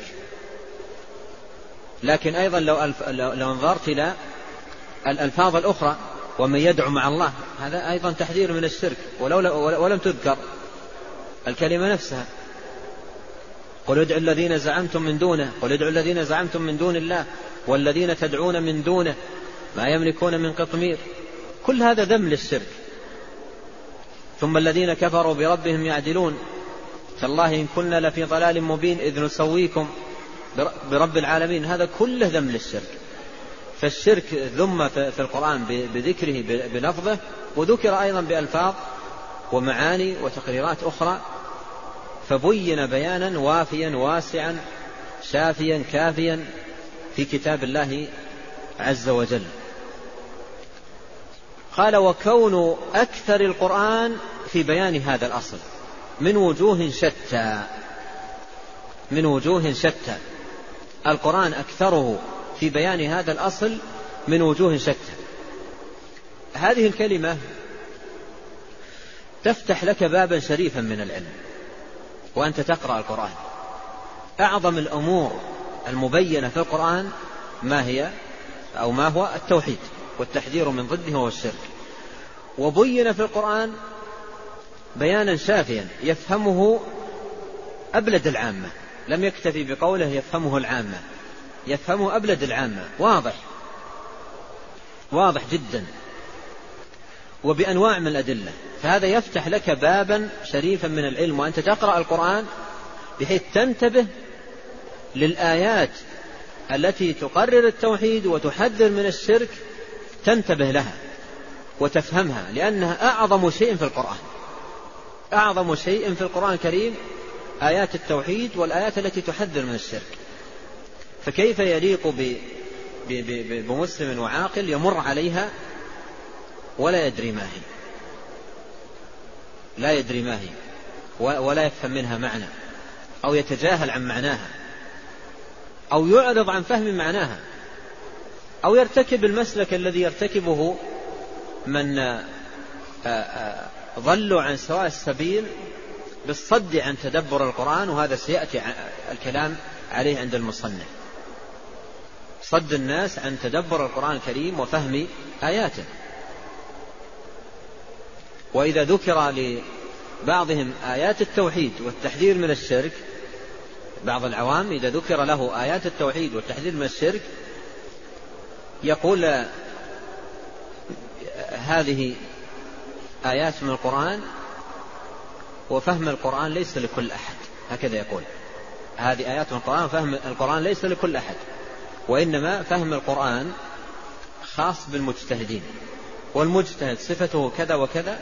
لكن أيضا لو نظرت إلى الألفاظ الأخرى ومن يدعو مع الله، هذا أيضا تحذير من الشرك ولم تذكر الكلمة نفسها. قل ادعوا الذين زعمتم من دونه، قل ادعوا الذين زعمتم من دون الله والذين تدعون من دونه ما يملكون من قطمير. كل هذا ذم للشرك. ثم الذين كفروا بربهم يعدلون تالله إن كنا لفي ضلال مبين إذ نسويكم برب العالمين. هذا كله ذم للشرك. فالشرك ذم في القرآن بذكره بلفظه، وذكر أيضا بألفاظ ومعاني وتقريرات أخرى، فبين بيانا وافيا واسعا شافيا كافيا في كتاب الله عز وجل. قال وكون أكثر القرآن في بيان هذا الأصل من وجوه شتى. القرآن أكثره في بيان هذا الأصل من وجوه شتى. هذه الكلمة تفتح لك بابا شريفا من العلم وأنت تقرأ القرآن. أعظم الأمور المبينة في القرآن ما هو التوحيد والتحذير من ضده هو الشرك. وبين في القرآن بيانا شافيا يفهمه أبلد العامة، لم يكتفي بقوله يفهمه العامة، يفهمه أبلد العامة، واضح جدا وبأنواع من الأدلة. فهذا يفتح لك بابا شريفا من العلم وأنت تقرأ القرآن، بحيث تنتبه للآيات التي تقرر التوحيد وتحذر من الشرك، تنتبه لها وتفهمها، لأنها أعظم شيء في القرآن. أعظم شيء في القرآن الكريم آيات التوحيد والآيات التي تحذر من الشرك. فكيف يليق بمسلم وعاقل يمر عليها ولا يدري ما هي ولا يفهم منها معنى، أو يتجاهل عن معناها، أو يعرض عن فهم معناها، أو يرتكب المسلك الذي يرتكبه من ضلوا عن سواء السبيل بالصد عن تدبر القرآن. وهذا سيأتي الكلام عليه عند المصنف، صد الناس عن تدبر القرآن الكريم وفهم آياته. وإذا ذكر لبعضهم آيات التوحيد والتحذير من الشرك، بعض العوام إذا ذكر له آيات التوحيد والتحذير من الشرك يقول هذه آيات من القرآن وفهم القرآن ليس لكل أحد. هكذا يقول هذه آيات من القرآن وفهم القرآن ليس لكل أحد، وإنما فهم القرآن خاص بالمجتهدين، والمجتهد صفته كذا وكذا،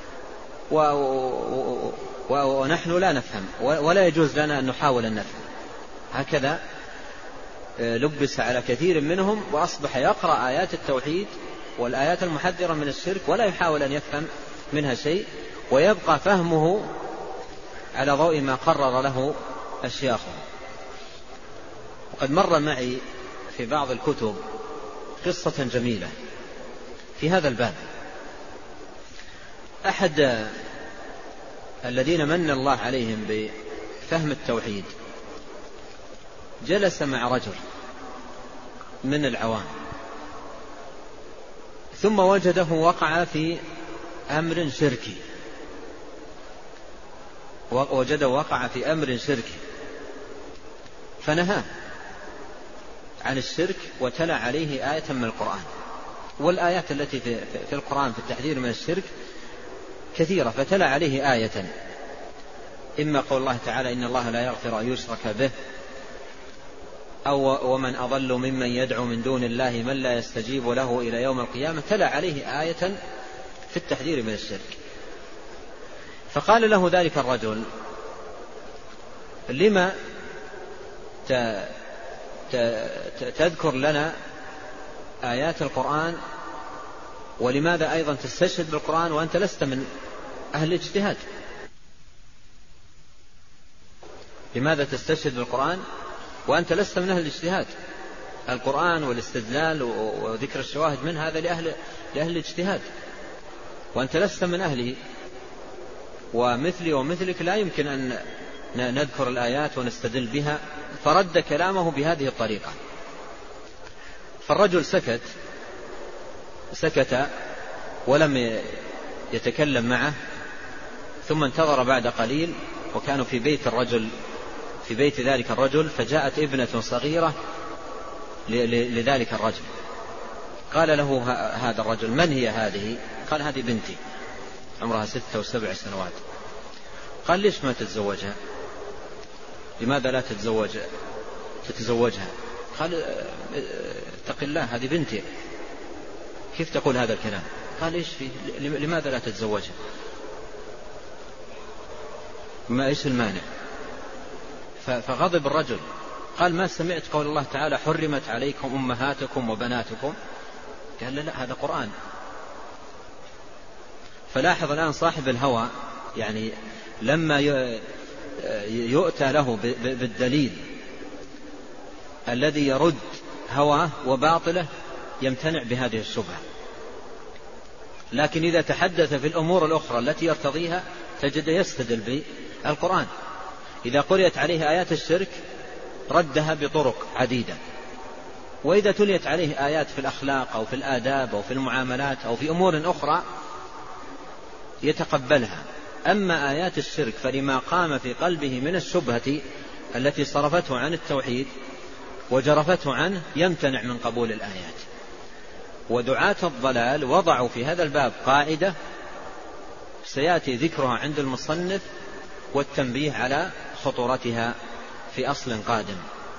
ونحن لا نفهم ولا يجوز لنا أن نحاول أن نفهم. هكذا لبس على كثير منهم، وأصبح يقرأ آيات التوحيد والآيات المحذرة من الشرك ولا يحاول أن يفهم منها شيء، ويبقى فهمه على ضوء ما قرر له أشياخه. وقد مر معي في بعض الكتب قصة جميلة في هذا الباب. أحد الذين من الله عليهم بفهم التوحيد جلس مع رجل من العوام، ثم وجده وقع في أمر شركي، فنهاه عن الشرك وتلا عليه آية من القرآن. والآيات التي في القرآن في التحذير من الشرك كثيرة، فتلا عليه آية، إما قول الله تعالى إن الله لا يغفر أن يشرك به، أو ومن أضل ممن يدعو من دون الله من لا يستجيب له إلى يوم القيامة. تلا عليه آية في التحذير من الشرك، فقال له ذلك الرجل: لما تذكر لنا آيات القرآن، ولماذا أيضا تستشهد بالقرآن وأنت لست من أهل الاجتهاد؟ لماذا تستشهد بالقرآن وأنت لست من أهل الاجتهاد؟ القرآن والاستدلال وذكر الشواهد من هذا لأهل الاجتهاد، وأنت لست من أهله، ومثلي ومثلك لا يمكن أن نذكر الآيات ونستدل بها. فرد كلامه بهذه الطريقة. فالرجل سكت ولم يتكلم معه، ثم انتظر بعد قليل، وكانوا في بيت ذلك الرجل، فجاءت ابنة صغيرة لذلك الرجل. قال له هذا الرجل: من هي هذه؟ قال: هذه بنتي عمرها 6 أو 7 سنوات. قال: ليش ما تتزوجها؟ لماذا لا تتزوجها؟ قال: اتق الله، هذه بنتي، كيف تقول هذا الكلام؟ قال: ايش فيه؟ لماذا لا تتزوجها؟ ما ايش المانع؟ فغضب الرجل، قال: ما سمعت قول الله تعالى: حرمت عليكم أمهاتكم وبناتكم؟ قال: لا، هذا قرآن. فلاحظ الآن صاحب الهوى، يعني لما يؤتى له بالدليل الذي يرد هواه وباطله يمتنع بهذه الشبهة، لكن إذا تحدث في الأمور الأخرى التي يرتضيها تجد يستدل بالقرآن. إذا قرأت عليه آيات الشرك ردها بطرق عديدة، وإذا تليت عليه آيات في الأخلاق أو في الآداب أو في المعاملات أو في أمور أخرى يتقبلها. أما آيات الشرك فلما قام في قلبه من الشبهة التي صرفته عن التوحيد وجرفته عنه يمتنع من قبول الآيات. ودعاة الضلال وضعوا في هذا الباب قاعدة سيأتي ذكرها عند المصنف والتنبيه على خطورتها في أصل قادم.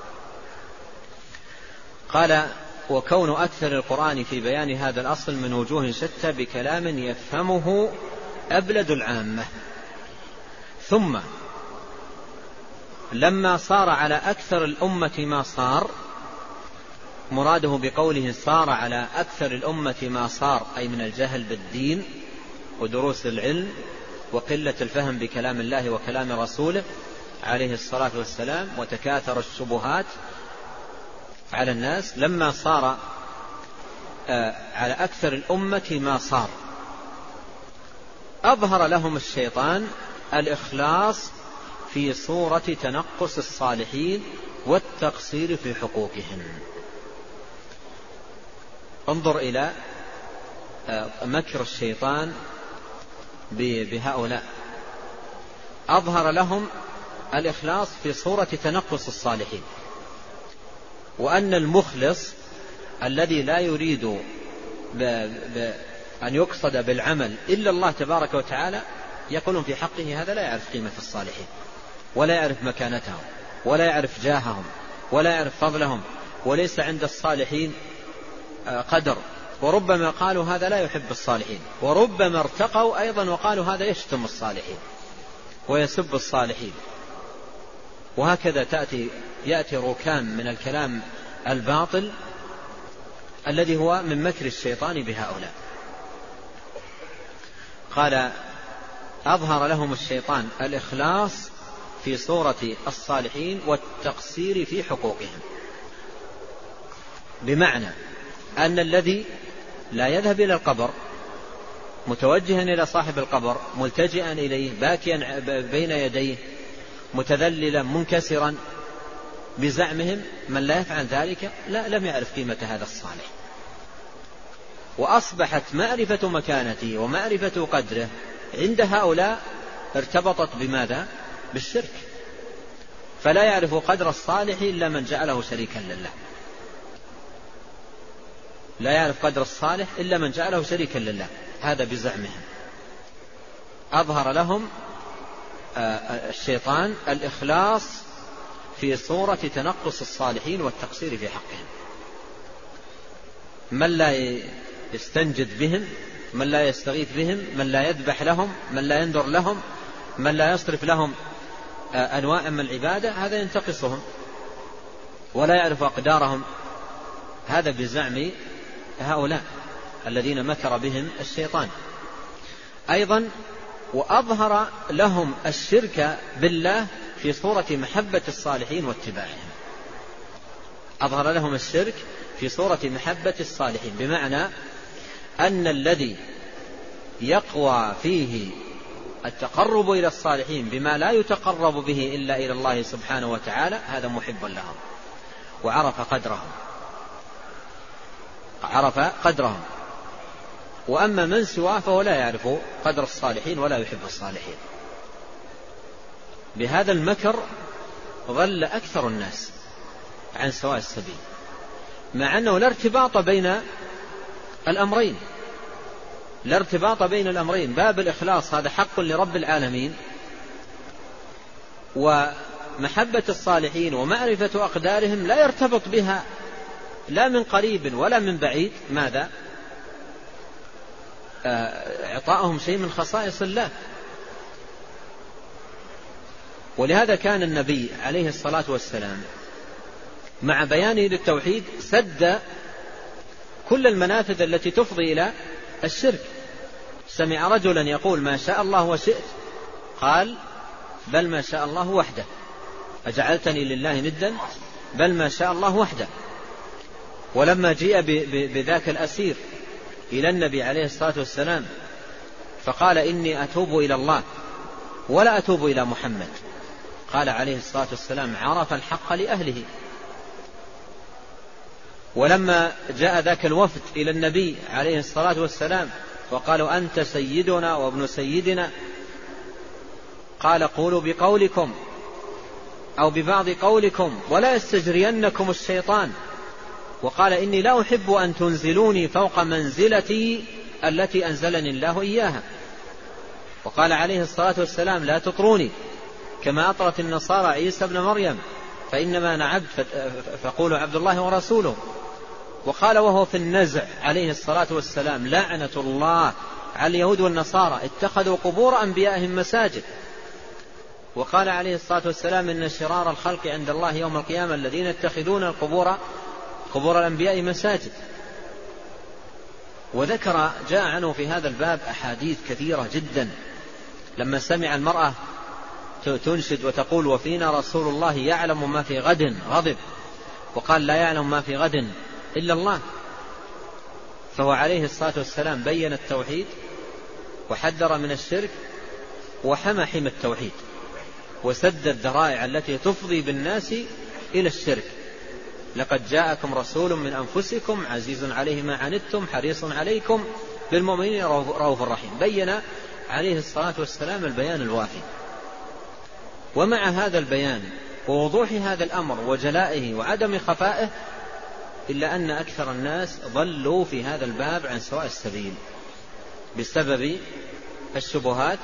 قال: وكون أكثر القرآن في بيان هذا الأصل من وجوه شتى بكلام يفهمه أبلد العامة. ثم لما صار على أكثر الأمة ما صار، مراده بقوله صار على أكثر الأمة ما صار أي من الجهل بالدين ودروس العلم وقلة الفهم بكلام الله وكلام رسوله عليه الصلاة والسلام، وتكاثر الشبهات على الناس. لما صار على أكثر الأمة ما صار، أظهر لهم الشيطان الإخلاص في صورة تنقص الصالحين والتقصير في حقوقهم. انظر إلى مكر الشيطان بهؤلاء. أظهر لهم الإخلاص في صورة تنقص الصالحين، وأن المخلص الذي لا يريد أن يقصد بالعمل إلا الله تبارك وتعالى يقولون في حقه: هذا لا يعرف قيمة الصالحين، ولا يعرف مكانتهم، ولا يعرف جاههم، ولا يعرف فضلهم، وليس عند الصالحين قدر. وربما قالوا: هذا لا يحب الصالحين، وربما ارتقوا أيضا وقالوا: هذا يشتم الصالحين ويسب الصالحين. وهكذا يأتي ركام من الكلام الباطل الذي هو من مكر الشيطان بهؤلاء. قال: أظهر لهم الشيطان الإخلاص في صورة الصالحين والتقصير في حقوقهم، بمعنى أن الذي لا يذهب إلى القبر متوجها إلى صاحب القبر ملتجئا إليه باكيا بين يديه متذللا منكسرا بزعمهم، من لا يفعل ذلك لم يعرف قيمة هذا الصالح، وأصبحت معرفة مكانته ومعرفة قدره عند هؤلاء ارتبطت بماذا؟ بالشرك. فلا يعرف قدر الصالح إلا من جعله شريكا لله، لا يعرف قدر الصالح إلا من جعله شريكا لله، هذا بزعمهم. أظهر لهم الشيطان الإخلاص في صورة تنقص الصالحين والتقصير في حقهم. من لا يستنجد بهم، من لا يستغيث بهم، من لا يذبح لهم، من لا ينذر لهم، من لا يصرف لهم أنواع من العبادة هذا ينتقصهم ولا يعرف أقدارهم. هذا بزعم هؤلاء الذين مكر بهم الشيطان. أيضا وأظهر لهم الشرك بالله في صورة محبة الصالحين واتباعهم. أظهر لهم الشرك في صورة محبة الصالحين، بمعنى أن الذي يقوى فيه التقرب إلى الصالحين بما لا يتقرب به إلا إلى الله سبحانه وتعالى هذا محب لهم وعرف قدرهم. وأما من سواه فهو لا يعرف قدر الصالحين ولا يحب الصالحين. بهذا المكر ضل أكثر الناس عن سواء السبيل، مع أنه لا ارتباط بين الأمرين. باب الإخلاص هذا حق لرب العالمين، ومحبة الصالحين ومعرفة أقدارهم لا يرتبط بها لا من قريب ولا من بعيد ماذا؟ إعطاءهم شيء من خصائص الله. ولهذا كان النبي عليه الصلاة والسلام مع بيانه للتوحيد سد كل المنافذ التي تفضي إلى الشرك. سمع رجلا يقول ما شاء الله وشئت، قال بل ما شاء الله وحده، أجعلتني لله ندا، بل ما شاء الله وحده. ولما جيء بذاك الأسير إلى النبي عليه الصلاة والسلام فقال إني أتوب إلى الله ولا أتوب إلى محمد، قال عليه الصلاة والسلام عرف الحق لأهله. ولما جاء ذاك الوفد إلى النبي عليه الصلاة والسلام وقالوا أنت سيدنا وابن سيدنا، قال قولوا بقولكم أو ببعض قولكم ولا يستجرينكم الشيطان، وقال إني لا أحب أن تنزلوني فوق منزلتي التي أنزلني الله إياها. وقال عليه الصلاة والسلام لا تطروني كما أطرت النصارى عيسى ابن مريم، فإنما أنا عبد فقولوا عبد الله ورسوله. وقال وهو في النزع عليه الصلاة والسلام لعنة الله على اليهود والنصارى اتخذوا قبور أنبيائهم مساجد. وقال عليه الصلاة والسلام إن شرار الخلق عند الله يوم القيامة الذين يتخذون قبور الأنبياء مساجد. وذكر جاء عنه في هذا الباب أحاديث كثيرة جدا. لما سمع المرأة تنشد وتقول وفينا رسول الله يعلم ما في غد غضب، وقال لا يعلم ما في غد إلا الله. فهو عليه الصلاة والسلام بين التوحيد وحذر من الشرك وحمى حمى التوحيد وسد الذرائع التي تفضي بالناس إلى الشرك. لقد جاءكم رسول من أنفسكم عزيز عليه ما عنتم حريص عليكم بالمؤمنين رؤوف رحيم. بين عليه الصلاة والسلام البيان الوافي. ومع هذا البيان ووضوح هذا الأمر وجلائه وعدم خفائه إلا أن أكثر الناس ضلوا في هذا الباب عن سواء السبيل بسبب الشبهات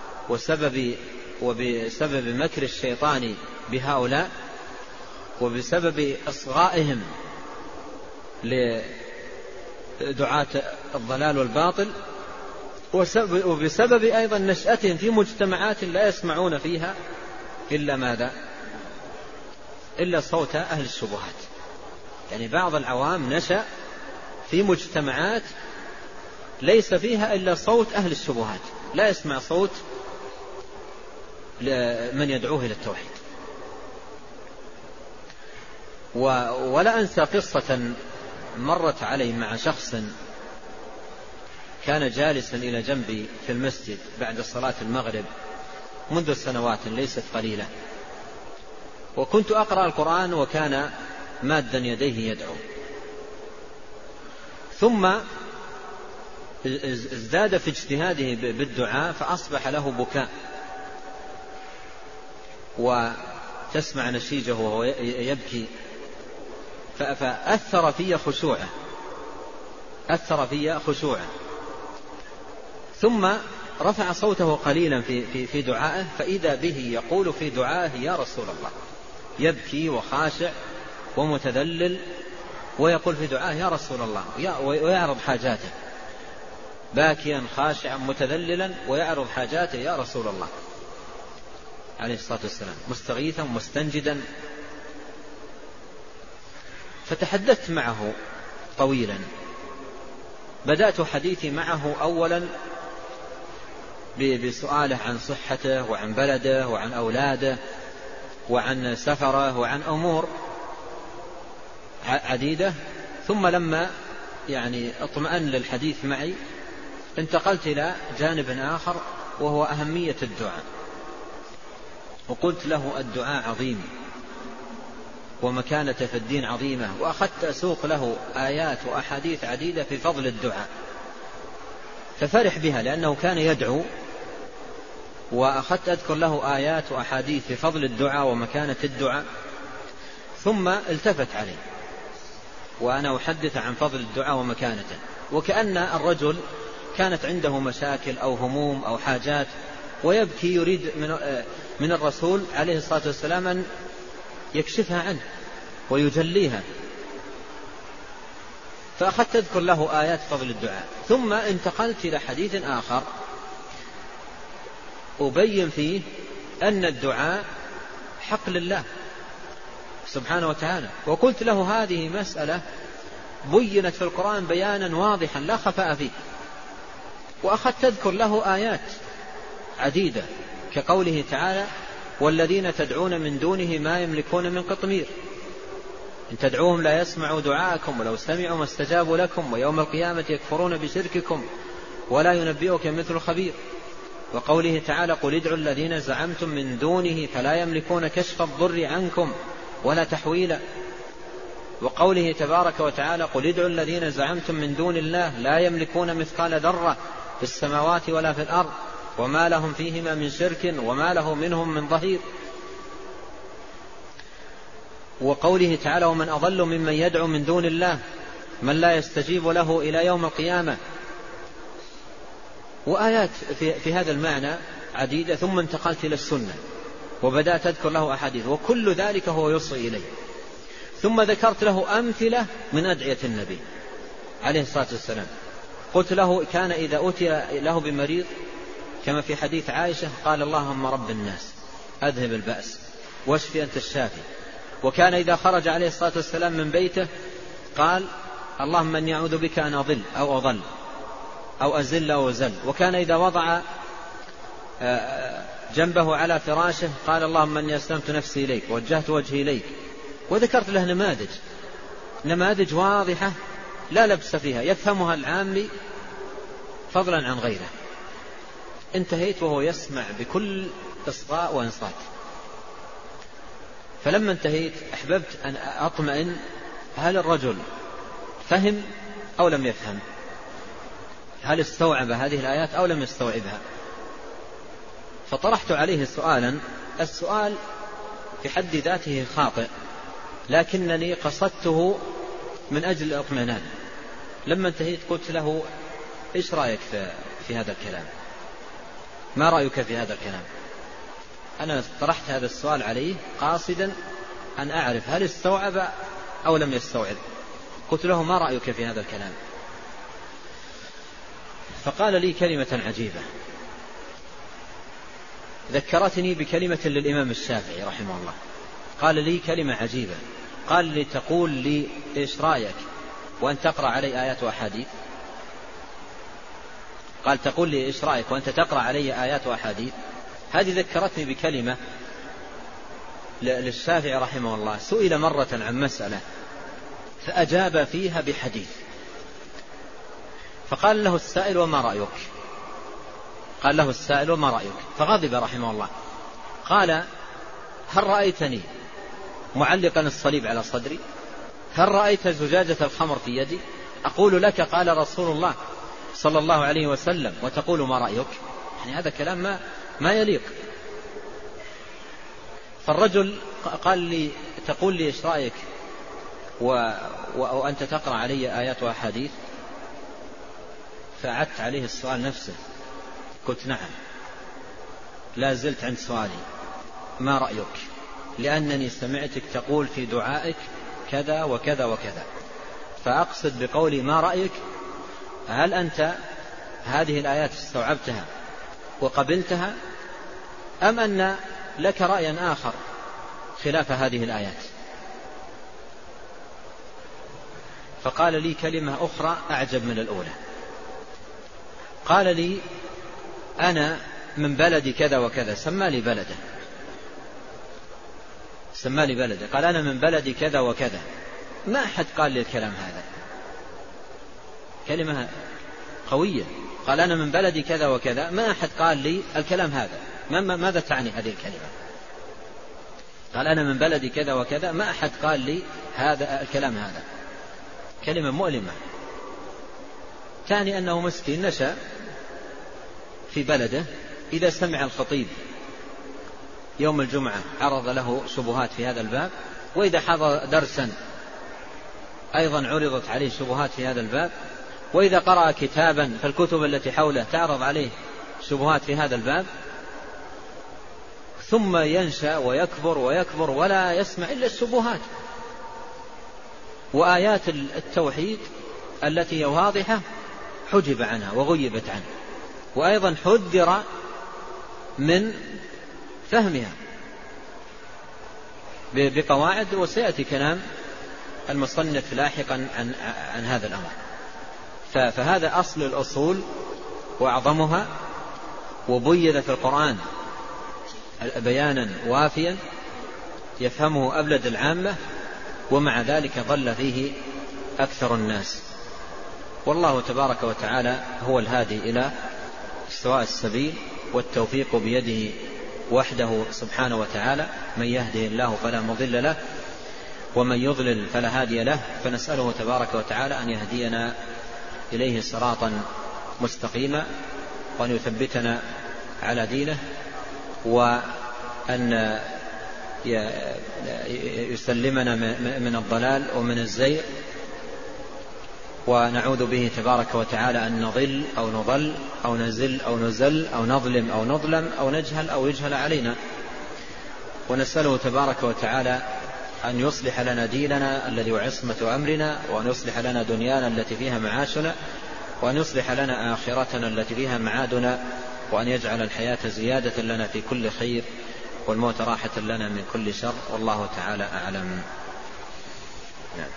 وبسبب مكر الشيطان بهؤلاء، وبسبب إصغائهم لدعاة الضلال والباطل، وبسبب أيضا نشأتهم في مجتمعات لا يسمعون فيها إلا ماذا؟ إلا صوت أهل الشبهات. يعني بعض العوام نشأ في مجتمعات ليس فيها إلا صوت أهل الشبهات، لا يسمع صوت من يدعوه إلى التوحيد. ولا أنسى قصة مرت علي مع شخص كان جالسا إلى جنبي في المسجد بعد صلاة المغرب منذ سنوات ليست قليلة، وكنت أقرأ القرآن وكان مادا يديه يدعو، ثم ازداد في اجتهاده بالدعاء فأصبح له بكاء، وتسمع نشيجه وهو يبكي، فأثر في خشوعه، ثم رفع صوته قليلا في دعائه، فإذا به يقول في دعائه يا رسول الله، يبكي وخاشع ومتذلل ويقول في دعائه يا رسول الله، ويعرض حاجاته باكيا خاشعا متذللا ويعرض حاجاته يا رسول الله. عليه الصلاة والسلام مستغيثا مستنجدا. فتحدثت معه طويلا، بدأت حديثي معه أولا بسؤاله عن صحته وعن بلده وعن أولاده وعن سفره وعن أمور عديدة. ثم لما اطمأن للحديث معي انتقلت إلى جانب آخر وهو أهمية الدعاء، وقلت له الدعاء عظيم ومكانة في الدين عظيمة، وأخذت أسوق له آيات وأحاديث عديدة في فضل الدعاء، ففرح بها لأنه كان يدعو، وأخذت أذكر له آيات وأحاديث في فضل الدعاء ومكانة الدعاء. ثم التفت علي وأنا أحدث عن فضل الدعاء ومكانته، وكأن الرجل كانت عنده مشاكل أو هموم أو حاجات ويبكي يريد من الرسول عليه الصلاة والسلام أن يكشفها عنه ويجليها. فأخذت أذكر له آيات فضل الدعاء، ثم انتقلت إلى حديث آخر أبين فيه أن الدعاء حق لله سبحانه وتعالى، وقلت له هذه مسألة بينت في القرآن بيانا واضحا لا خفاء فيه. وأخذت أذكر له آيات عديدة كقوله تعالى: والذين تدعون من دونه ما يملكون من قطمير إن تدعوهم لا يسمعوا دعاءكم ولو سمعوا ما استجابوا لكم ويوم القيامة يكفرون بشرككم ولا ينبئك مثل خبير. وقوله تعالى: قل ادعوا الذين زعمتم من دونه فلا يملكون كشف الضر عنكم ولا تحويلا. وقوله تبارك وتعالى: قل ادعوا الذين زعمتم من دون الله لا يملكون مثقال ذرة في السماوات ولا في الأرض وما لهم فيهما من شرك وما له منهم من ظهير. وقوله تعالى: ومن أضل ممن يدعو من دون الله من لا يستجيب له إلى يوم القيامة. وآيات في هذا المعنى عديدة. ثم انتقلت إلى السنة وبدأت أذكر له أحاديث، وكل ذلك هو يوصي إليه. ثم ذكرت له أمثلة من أدعية النبي عليه الصلاة والسلام. قلت له كان إذا أتي له بمريض كما في حديث عائشة قال: اللهم رب الناس أذهب البأس واشفي أنت الشافي. وكان إذا خرج عليه الصلاة والسلام من بيته قال: اللهم أني أعوذ بك أن أضل أو أضل أو أزل أو أزل. وكان إذا وضع جنبه على فراشه قال: اللهم أني أسلمت نفسي إليك ووجهت وجهي إليك. وذكرت له نماذج واضحة لا لبس فيها يفهمها العامي فضلا عن غيره. انتهيت وهو يسمع بكل إصغاء وإنصات. فلما انتهيت أحببت أن أطمئن هل الرجل فهم أو لم يفهم، هل استوعب هذه الآيات أو لم يستوعبها. فطرحت عليه سؤالا، السؤال في حد ذاته خاطئ لكنني قصدته من أجل الاطمئنان. لما انتهيت قلت له: إيش رأيك في هذا الكلام؟ ما رأيك في هذا الكلام؟ أنا طرحت هذا السؤال عليه قاصدا أن أعرف هل استوعب أو لم يستوعب. قلت له: ما رأيك في هذا الكلام؟ فقال لي كلمة عجيبة ذكرتني بكلمة للإمام الشافعي رحمه الله. قال لي كلمة عجيبة، قال لي: تقول لي إيش رأيك وأن تقرأ علي آيات وأحاديث؟ قال: تقول لي إيش رأيك وأنت تقرأ علي آيات وأحاديث؟ هذه ذكرتني بكلمة للشافعي رحمه الله. سئل مرة عن مسألة فأجاب فيها بحديث، فقال له السائل: وما رأيك؟ قال له السائل: وما رأيك؟ فغضب رحمه الله. قال: هل رأيتني معلقا الصليب على صدري؟ هل رأيت زجاجة الخمر في يدي أقول لك قال رسول الله صلى الله عليه وسلم وتقول ما رأيك؟ يعني هذا كلام ما يليق. فالرجل قال لي: تقول لي إيش رأيك وأنت تقرأ علي آيات وأحاديث؟ فأعدت عليه السؤال نفسه، قلت: نعم، لا زلت عند سؤالي ما رأيك، لأنني سمعتك تقول في دعائك كذا وكذا وكذا. فأقصد بقولي ما رأيك هل أنت هذه الآيات استوعبتها وقبلتها، أم أن لك رأي آخر خلاف هذه الآيات. فقال لي كلمة أخرى أعجب من الأولى، قال لي أنا من بلد كذا وكذا، سمى لي بلده، قال أنا من بلد كذا وكذا. ما أحد قال لي الكلام هذا، كلمة قوية، قال أنا من بلد كذا وكذا، ما أحد قال لي الكلام هذا. ماذا تعني هذه الكلمة؟ قال أنا من بلد كذا وكذا، ما أحد قال لي هذا الكلام هذا. كلمة مؤلمة، تعني أنه مسكين نشأ في بلده، إذا سمع الخطيب يوم الجمعة عرض له شبهات في هذا الباب، وإذا حضر درسا أيضا عرضت عليه شبهات في هذا الباب، وإذا قرأ كتابا فالكتب التي حوله تعرض عليه شبهات في هذا الباب، ثم ينشأ ويكبر ولا يسمع إلا الشبهات. وآيات التوحيد التي هي واضحة حجب عنها وغيبت عنه، وأيضا حذر من فهمها بقواعد، وسيأتي كلام المصنف لاحقا عن هذا الأمر. فهذا أصل الأصول وأعظمها، وبين في القرآن بيانا وافيا يفهمه أبلد العامة، ومع ذلك ضل فيه أكثر الناس. والله تبارك وتعالى هو الهادي إلى سواء السبيل، والتوفيق بيده وحده سبحانه وتعالى، من يهده الله فلا مضل له ومن يضلل فلا هادي له. فنسأله تبارك وتعالى أن يهدينا إليه صراطا مستقيما، وأن يثبتنا على دينه، وأن يسلمنا من الضلال ومن الزيغ، ونعوذ به تبارك وتعالى أن نضل أو نضل أو نزل أو نزل أو نظلم أو نظلم أو نجهل أو يجهل علينا. ونسأله تبارك وتعالى أن يصلح لنا ديننا الذي وعصمة أمرنا، وأن يصلح لنا دنيانا التي فيها معاشنا، وأن يصلح لنا آخرتنا التي فيها معادنا، وأن يجعل الحياة زيادة لنا في كل خير، والموت راحة لنا من كل شر. والله تعالى أعلم. نعم.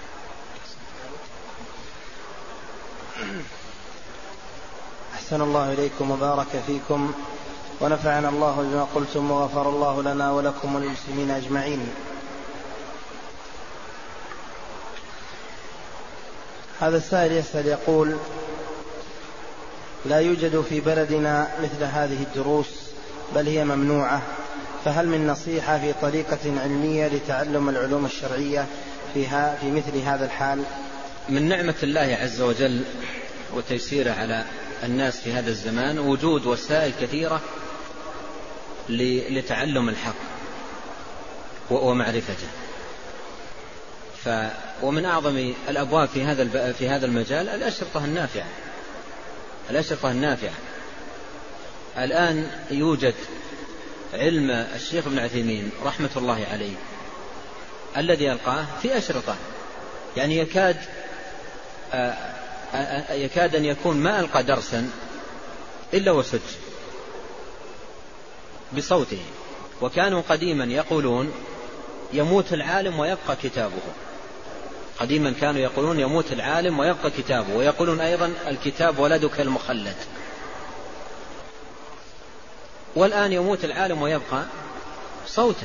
أحسن الله إليكم وبارك فيكم، ونفعنا الله بما قلتم، وغفر الله لنا ولكم وللمسلمين أجمعين. هذا السائل يسأل يقول: لا يوجد في بلدنا مثل هذه الدروس، بل هي ممنوعة، فهل من نصيحة في طريقة علمية لتعلم العلوم الشرعية في مثل هذا الحال؟ من نعمة الله عز وجل وتيسيره على الناس في هذا الزمان وجود وسائل كثيرة لتعلم الحق ومعرفته. ومن أعظم الأبواب في هذا المجال الأشرطة النافعة. الآن يوجد علم الشيخ ابن عثيمين رحمة الله عليه الذي يلقاه في أشرطة، يعني يكاد أن يكون ما ألقى درسا إلا وسجل بصوته. وكانوا قديما يقولون يموت العالم ويبقى كتابه، قديما كانوا يقولون يموت العالم ويبقى كتابه، ويقولون أيضا الكتاب ولدك المخلد. والآن يموت العالم ويبقى صوته،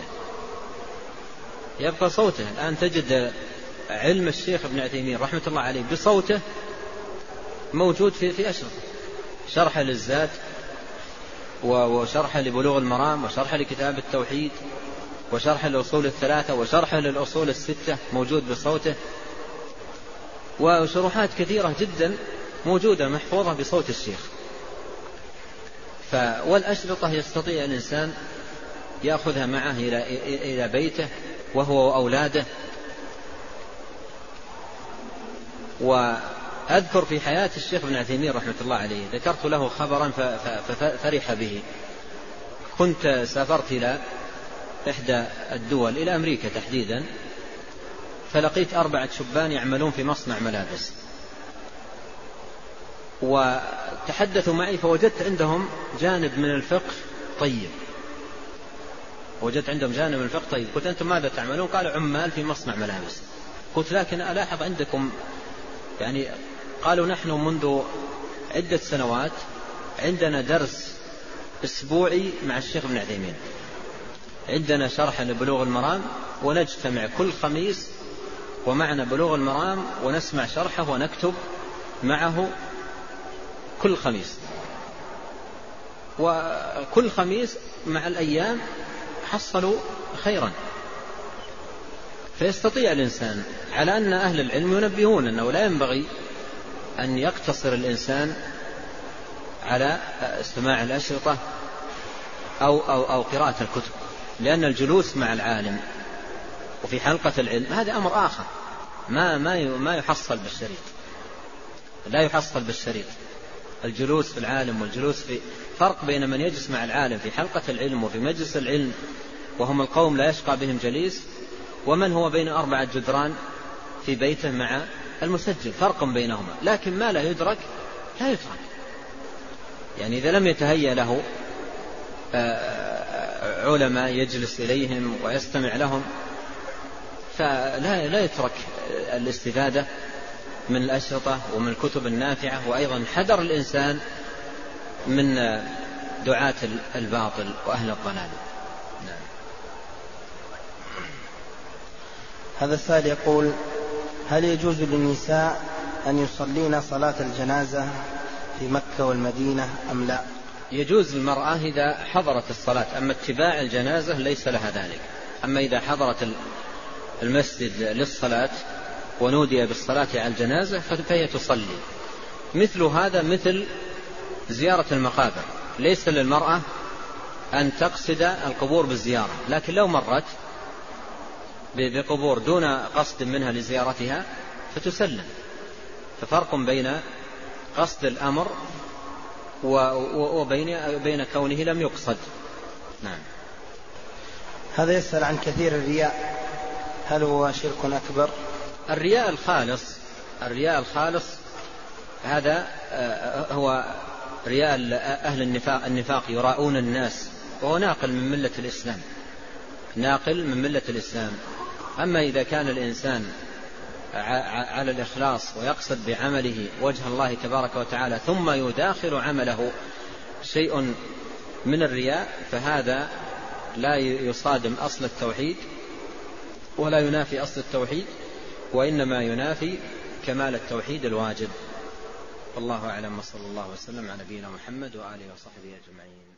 الآن تجد علم الشيخ ابن عثيمين رحمة الله عليه بصوته موجود في أشرطة، شرح للزاد، وشرح لبلوغ المرام، وشرح لكتاب التوحيد، وشرح للأصول الثلاثة، وشرح للأصول الستة موجود بصوته، وشروحات كثيرة جدا موجودة محفوظة بصوت الشيخ. والأشرطة يستطيع الإنسان يأخذها معه إلى بيته وهو وأولاده. وأذكر في حياة الشيخ ابن عثيمين رحمة الله عليه ذكرت له خبرا ففرح به. كنت سافرت إلى إحدى الدول، إلى أمريكا تحديدا، فلقيت 4 شبان يعملون في مصنع ملابس، وتحدثوا معي فوجدت عندهم جانب من الفقه طيب، وجدت عندهم جانب من الفقه. طيب قلت أنتم ماذا تعملون؟ قالوا عمال في مصنع ملابس. قلت لكن ألاحظ عندكم يعني، قالوا نحن منذ عدة سنوات عندنا درس أسبوعي مع الشيخ ابن عثيمين، عندنا شرح لبلوغ المرام ونجتمع كل خميس ومعنا بلوغ المرام ونسمع شرحه ونكتب معه كل خميس، وكل خميس مع الأيام حصلوا خيرا. فيستطيع الإنسان، على أن أهل العلم ينبهون أنه لا ينبغي أن يقتصر الإنسان على سماع الأشرطة أو قراءة الكتب، لأن الجلوس مع العالم وفي حلقة العلم هذا أمر آخر ما يحصل بالشريط، لا يحصل بالشريط. الجلوس في العالم والجلوس في فرق بين من يجلس مع العالم في حلقة العلم وفي مجلس العلم وهم القوم لا يشقى بهم جليس، ومن هو بين 4 جدران في بيته مع المسجل، فرق بينهما. لكن ما لا يدرك لا يترك، يعني إذا لم يتهيأ له علماء يجلس إليهم ويستمع لهم فلا يترك الاستفادة من الأشرطة ومن الكتب النافعة. وأيضا حذر الإنسان من دعاة الباطل وأهل الضلال. نعم. هذا السائل يقول: هل يجوز للنساء أن يصلين صلاة الجنازة في مكة والمدينة أم لا؟ يجوز للمرأة إذا حضرت الصلاة، أما اتباع الجنازة ليس لها ذلك. أما إذا حضرت المسجد للصلاة ونودي بالصلاة على الجنازة فهي تصلي. مثل هذا مثل زيارة المقابر، ليس للمرأة أن تقصد القبور بالزيارة، لكن لو مرت بقبور دون قصد منها لزيارتها فتسلم. ففرق بين قصد الأمر وبين كونه لم يقصد. نعم. هذا يسأل عن كثير الرياء، هل هو شرك أكبر؟ الرياء الخالص هذا هو رياء أهل النفاق يراؤون الناس، وهو ناقل من ملة الإسلام. أما إذا كان الإنسان على الإخلاص ويقصد بعمله وجه الله تبارك وتعالى ثم يداخل عمله شيء من الرياء فهذا لا يصادم أصل التوحيد ولا ينافي أصل التوحيد، وإنما ينافي كمال التوحيد الواجب. والله أعلم، وصلى الله وسلم على نبينا محمد وآله وصحبه أجمعين.